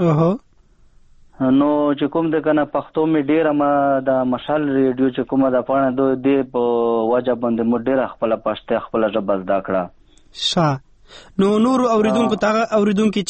ده نو چې کوم ده کنه پښتو می ډیره ما د مشال ریډیو چې کومه ده پانه دوی د په وجه باندې مو ډیره خپل پښتو خپل ژبه زده کړه نو نور اوریدونکو ته اوریدونکو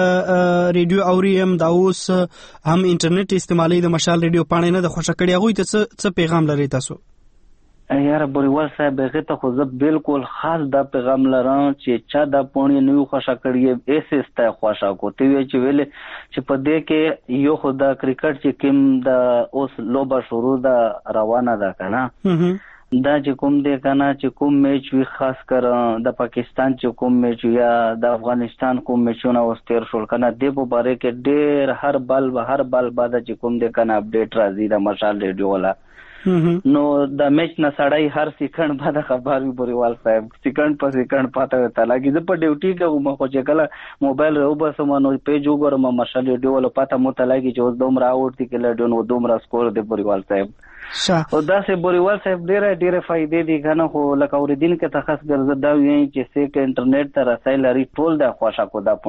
چې ریډیو اوریم دا اوس هم انټرنیټ استعمالي د مشال ریډیو پانه نه د خوشا کړی هغه ته څه پیغام لري تاسو یاره بوریوال صاحب هغه ته خو زه بالکل خاص دا پیغام لرم چې چا دا پونی نو خوشا کړی ایسه استه خوشا کوته وی چې ویل چې په دې کې یو خو دا کرکټ چې کوم دا اوس لوبه شروع دا روانه ده کنه دا چې کوم دې کنه چې کوم میچ وی خاص کر د پاکستان چې کوم میچ یا د افغانستان کوم میچونه واستیر شول کنه د په باره کې ډېر هر بال بعد چې کوم دې کنه اپډیټ راځي د مشال ریډیو والا نو د میچ نه سړی هر سکند بعد خبر وي بوریوال صاحب سکند په سکند پاته وتا لګي زه په ډیوټي کې مو خو چې کله موبایل راو بس مونږ پیج وګورم مشال ریډیو ول پاته مو ته لګي چې اوس دومره اوټ کې لډون و دومره سکور دی بوریوال صاحب او دا سه بوریوال صاحب ډېر فائدې دي کنه خو لکه اوریدین کې تخصص ګرځي دا وی چې سیک انټرنیټ ته رسایل لري ټول د خوشا کو دا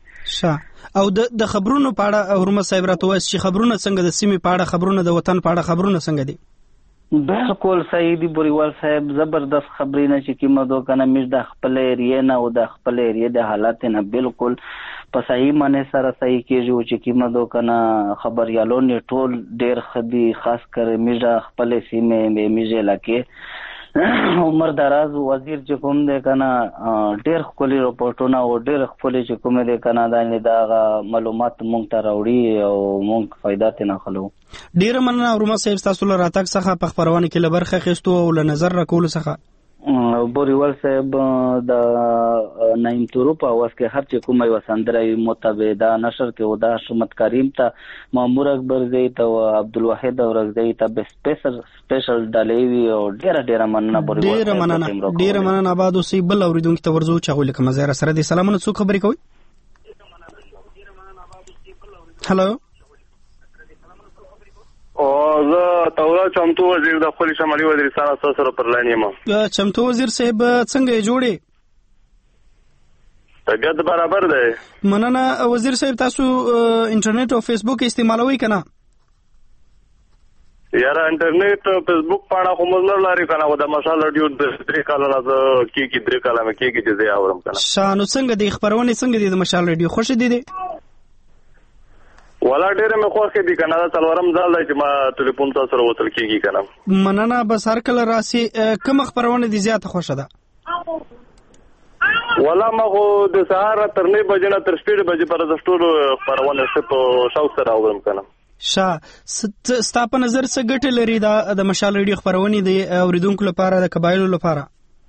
پونې او د خبرونو پاړه اورما صاحب راته وایي چې خبرونه څنګه د سیمې پاړه خبرونه د وطن پاړه خبرونه څنګه دي بالکل صحیح دی بوریوال صاحب زبردست خبرې نه چې کیمه دو کنه مش د خپل ایریا نه او د خپل ایریا د حالات نه بالکل په صحیح معنی سره صحیح کېږي چې کیمه دو کنه خبريالو نه ټول ډېر خدي خاص کر مش د خپل سیمه میجه لکه عمر دراز وزیر چې کوم دی کنه ډېر خولي رپورټونه او ډېر خولي چې کوم دی کنه دا معلومات مونږ ته راوړي او مونږ فائدہ ته نه خلو ډېر مننه اورما صاحب تاسو له راتګ څخه په خبرونه کې لبرخه خېستو او له نظر راکول څخه بوریوال صاحب د نایم تورو په واس کې هر چې کومه وسندري متبدا نشر کې ودا شمت کریم ته مامور اکبر زئی ته عبدالواحد اورغزئی ته سپیشل ډالېوی او ډېر مننه بوریوال ډېر مننه آباد اوسې بل اوریدونکو ته ورزو چغول کوم زیره سره د سلامونه څو خبرې کوي هالو او زه تولا چمتو وزیر د خپل شمالي وزیرستان سره پر لاین یم چمتو وزیر صاحب څنګه جوړې طبیعت برابر ده مننه وزیر صاحب تاسو انټرنیټ او فیسبوک استعمالوي کنه یاره انټرنیټ او فیسبوک پاڼه کوم نه لري کنه و د مشال ریډیو د 3 کال راځه کې 3 کال مې کې چې زه اورم کنه شانو څنګه د خبرونه څنګه د مشال ریډیو خوش دي ولا ډېر مې خوښ دي کنه دا څلورم ځل دی چې ما ټلیفون تاسو سره وصل کیږي کنه مننه بس هر کله راسي کوم خبرونه دي زیات خوښه ده ولا ما خو د سهار تر 9 بجې نه تر 7 بجې پر د ټول خبرونه په شاو سره اورم کنه ستا په نظر څه ګټه لري د مشال ریډیو خبرونه دي اوریدونکو لپاره د قبایلو لپاره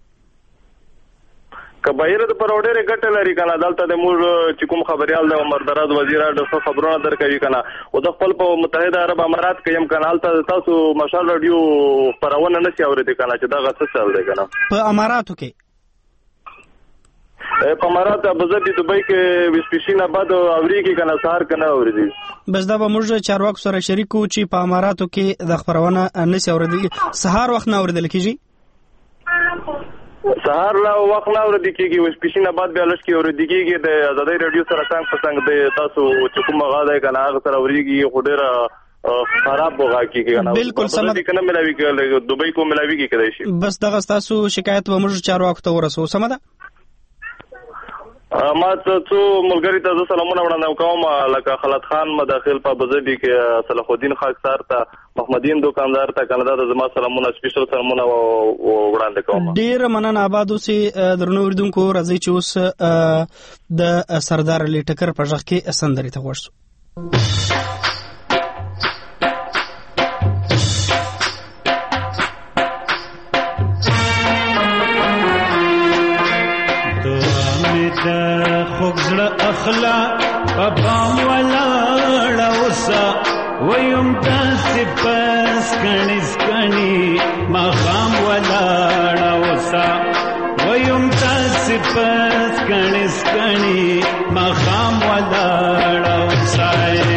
کبایر د پروډر ګټه لري کنه دلته د مور چې کوم خبريال د عمر دراز وزیر د خبرونه درکوي کنه او د خپل په متحده عرب امارات کې هم کنال تاسو مشال ریډیو پرونه نشي اورېدل کنه چې دا غڅ چل دی کنه په اماراتو کې په امارات ابوظبي دوبۍ کې وسپیشینه بعد اوريږي کنه سهار کنه اورېدل بس دا به موږ چارواکو سره شریکو چې په اماراتو کې د خبرونه نشي اورېدل سهار وخت نه اورېدل کیږي سهار لا وخت نه اورېدل کیږي وسپیشینه بعد به لږ کې اورېدل کیږي د آزادۍ ریډیو سره څنګه پسنګ د تاسو چې کومه غاده کنه هغه سره اورېږي خو ډېر خراب وغا کیږي کنه بالکل سم کنه ملاوي کې دوبۍ کو ملاوي کې کېدای شي بس دغه تاسو شکایت و موږ چارواکو ته ورسو سم ده ما څو ملګری ته سلامونه وړاندې کوم لکه خالد خان مداخل په بزدي کې صلاح الدین خاکسار ته محمدین دکاندار ته کنده د زما سلامونه سپیشل سلامونه وړاندې کوم. ډیر مننه آباد اوسئ درنو اوریدونکو. راځي چې اوس د سردار علي ټکر په ژغ کې سندرې ته ورسو. خوږ اخلا پام ولاړ اوسه ویم تاسې پس کڼي مخام ولاړ اوسه ویم تاسې پس کڼي مخام ولاړ اوسه.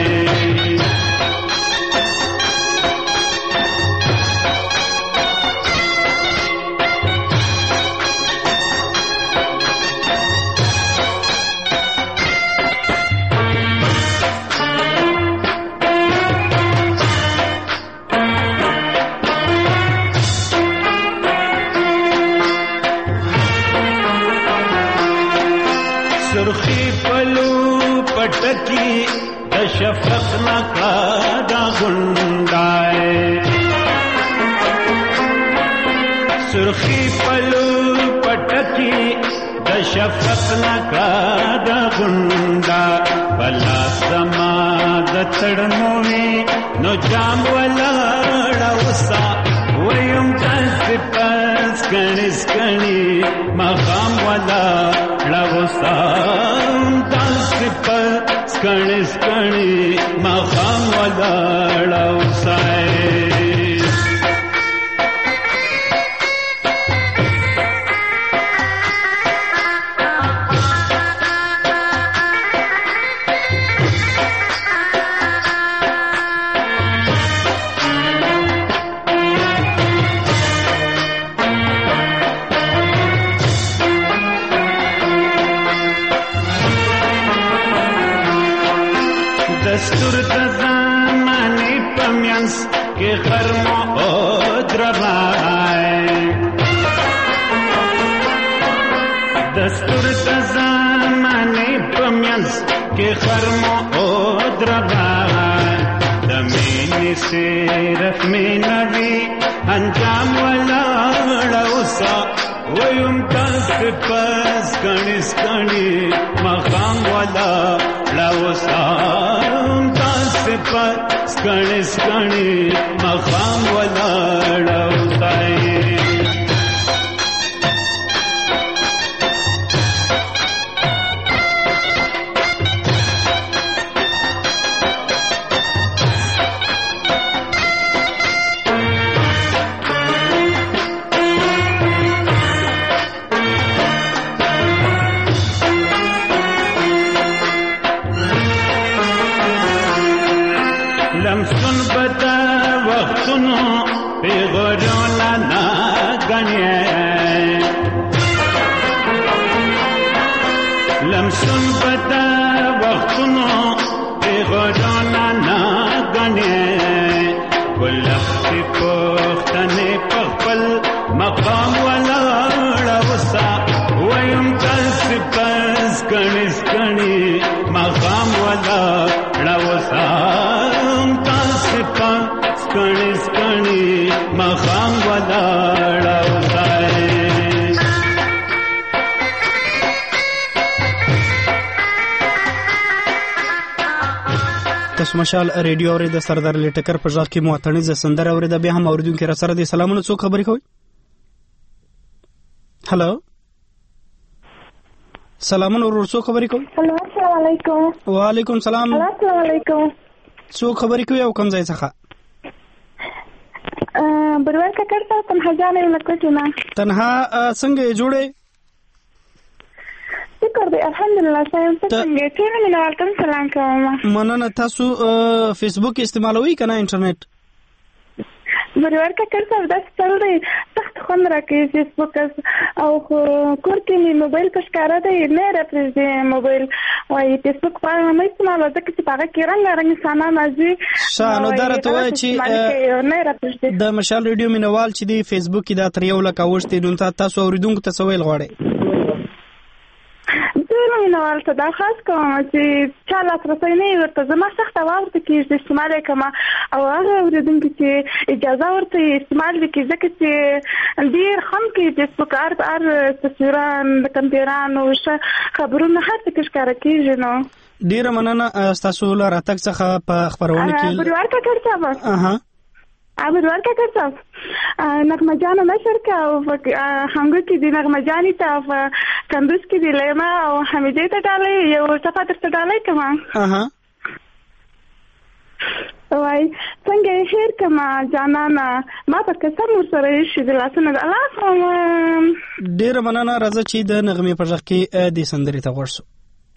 سرخی پلو پټکی د شفق نکا دا غونډای سرخی پلو پټکی د شفق نکا دا غونډا بلا سما د تړموي نو جام ولاړ اوسا ویم تاسې پس کڼي مخام ولاړ لوسا تاسې پس کڼي مخام ولاړ اوسا. دستور د زمانې په منځ کې غرمه او دربای دستور د زمانې په منځ کې غرمه او دربای د مینې صرف مینوي انجام ولاړ اوسه ویم تاسې پس کڼي مخام ولاړ اوسه تاسې پس کڼي مخام ولاړ اوسه. لمسون بدا وختونو پیغورونه ناګنې لمسون بدا وختونو پیغورونه ناګنې ولختې پښتنې په خپل مقام ولاړ اوسه ویم تاسې پس کڼي مقام ولاړ اوسه کڼي مخام ولاړ اوسه. تاسو مشال ریډیو اوري د سردار علي ټکر په ژغ کې موطنیزه سندره اوري د بیا هم اوریدونکو را سره د سلامونو څوک خبرې کوي. هلو سلامونه ورور څوک خبرې کوي. هلو السلام علیکم. وعلیکم السلام. السلام علیکم. څوک خبرې کوي او کوم ځای څخه؟ بروان ککر ته تنها جانې لکوټینا. تنها څنګه جوړې؟ شکر دی الحمدلله. څنګه ټول منوال کوم سلام کوم. مننه. تاسو فیسبوک استعمالوي کنه انټرنیټ؟ بروان ککر ته دا ستل دی تخت خون راکې فیسبوک او کور کې می موبایل په ښکارا دی نه راپرځي موبایل وای فیسبوک په ما استعمال وکړ چې هغه کې رنگ سامان راځي. شانو درته وای چې نه راپرځي د مشال ریډیو مینوال چې دی فیسبوک کې دا تر یو لک اوشته نو تاسو اوریدونکو ته سوال غواړي. مینوال ته دا خاص کوم چې چا لاسرسی نه ورته زما سخته واورته کېږي استعمال یې کوم او هغه اورېدونکي چې اجازه ورته استعمال وکړي ځکه چې ډېر خم کې فیسبوک هر تصویران د کمپیوټرانو خبرونه هر څه کې ښکاره کېږي. نو ډېره مننه ستاسو له راتګ څخه په خپرونه کې. بریوار کاکړ صاحب بریوار کاکړ صاحب نغمه جانو نشر کا او هنګو کې د نغمه جانې ته کندوز کې د لیما او حمیدې ته ډالۍ یو صفه درته ډالۍ کوم وای څنګه خیر کما جانانا ما په قسم ورسره شي د لاسونو د الله ډېره مننه. راځه چې د نغمې په ژغ کې د سندرې ته غوږ شو.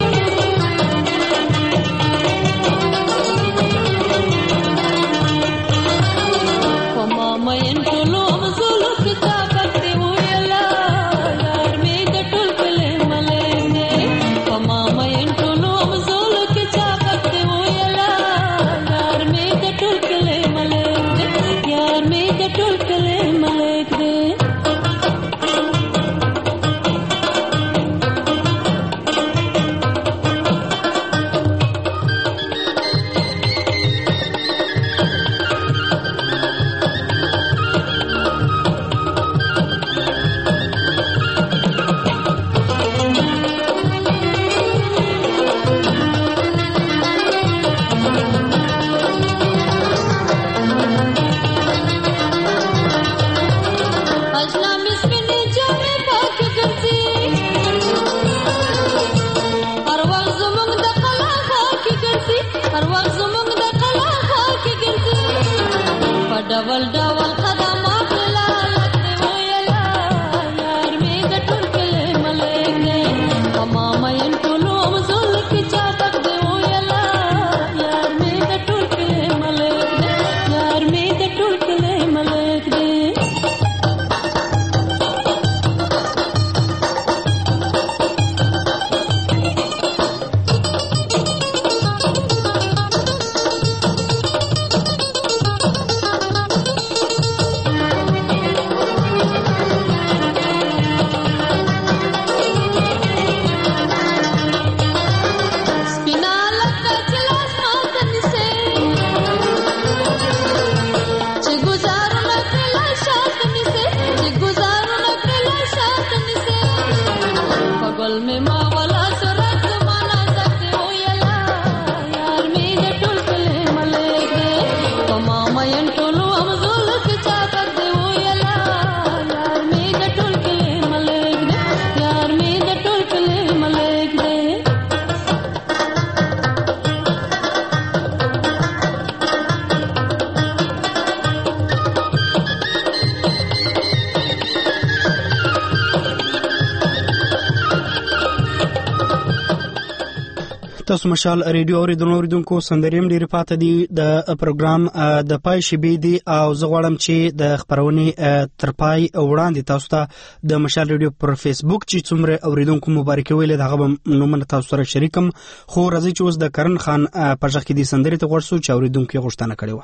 تاسو مشال ریډیو اوریدونکو سندریم ډیر پاتې دي د پروګرام د پای شبي دي او زه غواړم چې د خبرونې تر پای وړاندې تاسو ته د مشال ریډیو پر فیسبوک چې څومره اوریدونکو مبارک ویل دغه نومونه تاسو سره شریکم. خو راځي چې اوس د کرن خان په ځخ کې د سندرې ته ورسو چې اوریدونکو غوښتنه کړې و.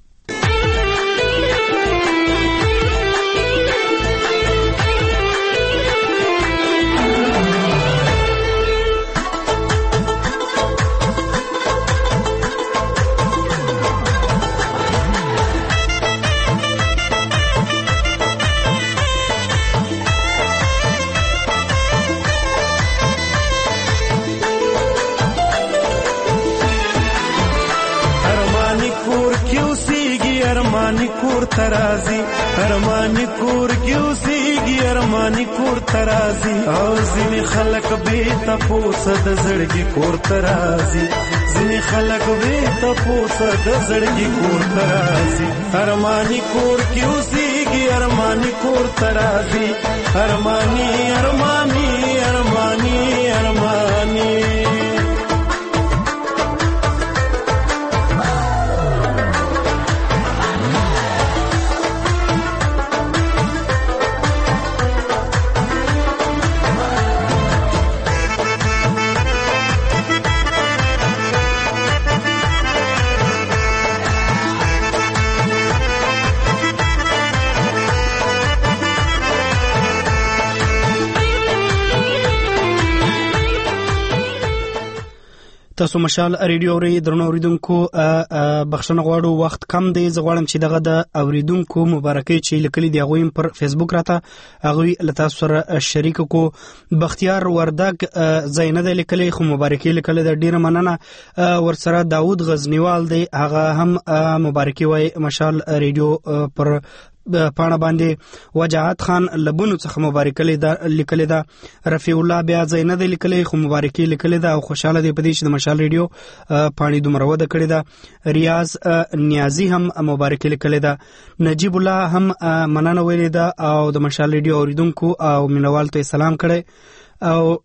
ترازی ارمانی کور کیوسیږي ارمانی کور ترازی او ځینې خلک به تاسو د زړګي کور ترازی ځینې خلک به تاسو د زړګي کور ترازی ارمانی کور کیوسیږي ارمانی کور ترازی ارمانی ارمانی ارمانی ارمانی تاسو مشال ریډیو اوري درنو اوریدونکو بخښنه غواړو وخت کم دی زه غواړم چې دغه د اوریدونکو مبارکي چې لیکلي دی هغه پر فیسبوک راته هغه لته سره شریک کو بختیار وردګ زینده لیکلي خو مبارکي لیکلي د ډیره مننه ورسره داوود غزنیوال دی هغه هم مبارکي وای مشال ریډیو پر پاڼه باندې وجاهت خان لبونو څخه مبارکي لیکلي ده رفیع الله بیا زینده لیکلي خو مبارکي لیکلي ده او خوشاله دی په دې چې د مشال ریډیو پاڼې دومره وده کړې ده ریاض نیازی هم مبارکي لیکلي ده نجیب الله هم مننه ویلې ده او د مشال ریډیو اوریدونکو او مینوال ته سلام کړي او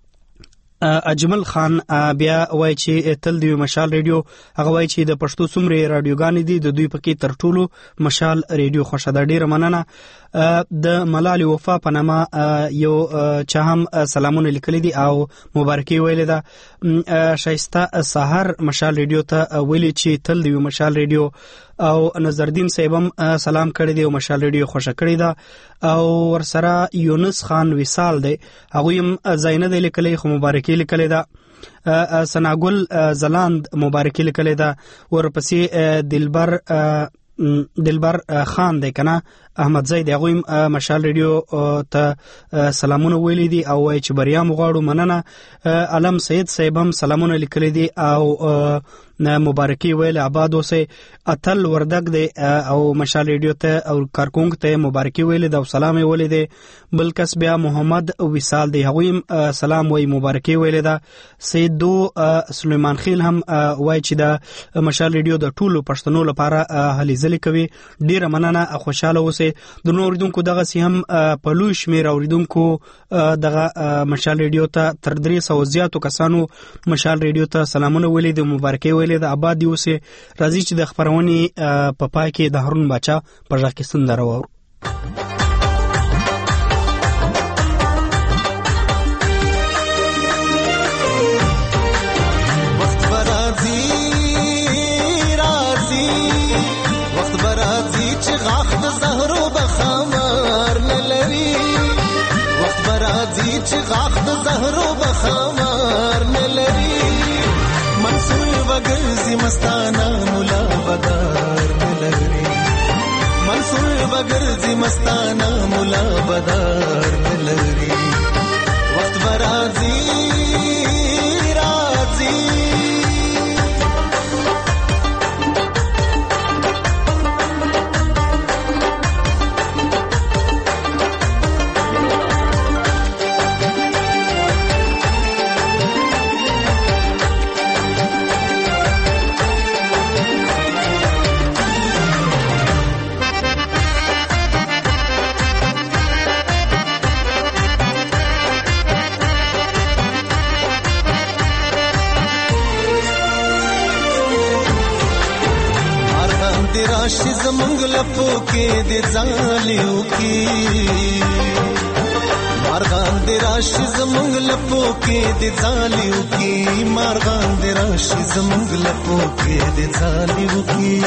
اجمل خان بیا وای چې تل دی مشال ریډیو هغه وای چې د پښتو څومره رادیوګان دي د دوی پکې تر ټولو مشال ریډیو خوښه ده ډیره مننه د ملال وفا په نامه یو چا هم سلامونه لیکلي دي او مبارکي ویلې ده شایسته سحر مشال ریډیو ته ویلي چې تل دی مشال ریډیو او نظردین صاحبم سلام کړی دی او مشال ریډیو خوښه کړی ده او ورسره یونس خان وصال دی هغه هم زینده لیکلي خو مبارکي لیکلي ده سناګل زلاند مبارکي لیکلي ده ورپسې دلبر خان دی کنه احمد زید هغه مشال ریډیو ته سلامونه ویلي دي او وای چې بریا مغواړو مننه علم سید صاحب هم سلامونه لیکلي دي او مبارکي ویل آباد اوسه اتل وردګ دی او مشال ریډیو ته او کارکونګ ته مبارکي ویل دي او سلام ویل دي بلکس بیا محمد وصال دی هغه سلام وای مبارکي ویل ده سید دو سلیمان خیل هم وای چې د مشال ریډیو د ټولو پښتنو لپاره هلي ځلې کوي ډیره مننه خوشاله اوسه د نور اوریدونکو دغه سیم په لوی شمیر اوریدونکو دغه مشال ریډیو ته تر 300 زیاتو کسانو مشال ریډیو ته سلامونه ویلي د مبارکي ویلي د آباد دی اوسه راځي چې د خبرونې په پای کې د هارون باچا په ځکه سندره وو چې غاخ د زهرو بخمار نه لري منصور وګرځي مستانه مولا بدار نه لري منصور وګرځي مستانه مولا بدار نه لري وخت برازي راځي راشي زمونږ لپو کې د ځالیو کې مارغان د راشي زمونږ لپو کې د ځالیو کې مارغان د راشي زمونږ لپو کې د ځالیو کې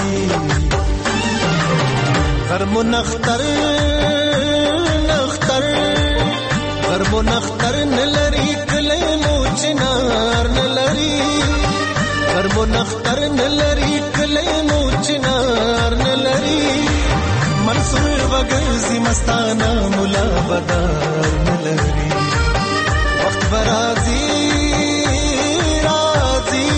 غرمو نختر غرمو نختر نلري کله مو چنار نلري غرمو نختر نلري کله مو چنار نلري منصور وګرځي مستانه مولا بدار نلري وخت برازي راځي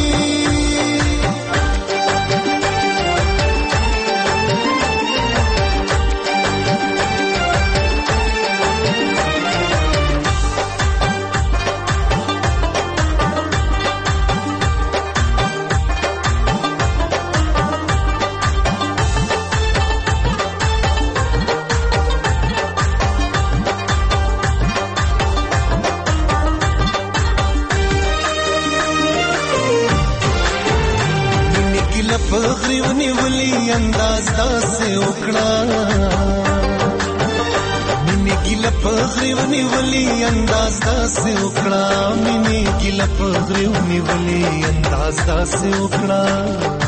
پغریونی ولی انداز داسه وکړه مینه ګل پغریونی ولی انداز داسه وکړه مینه ګل پغریونی ولی انداز داسه وکړه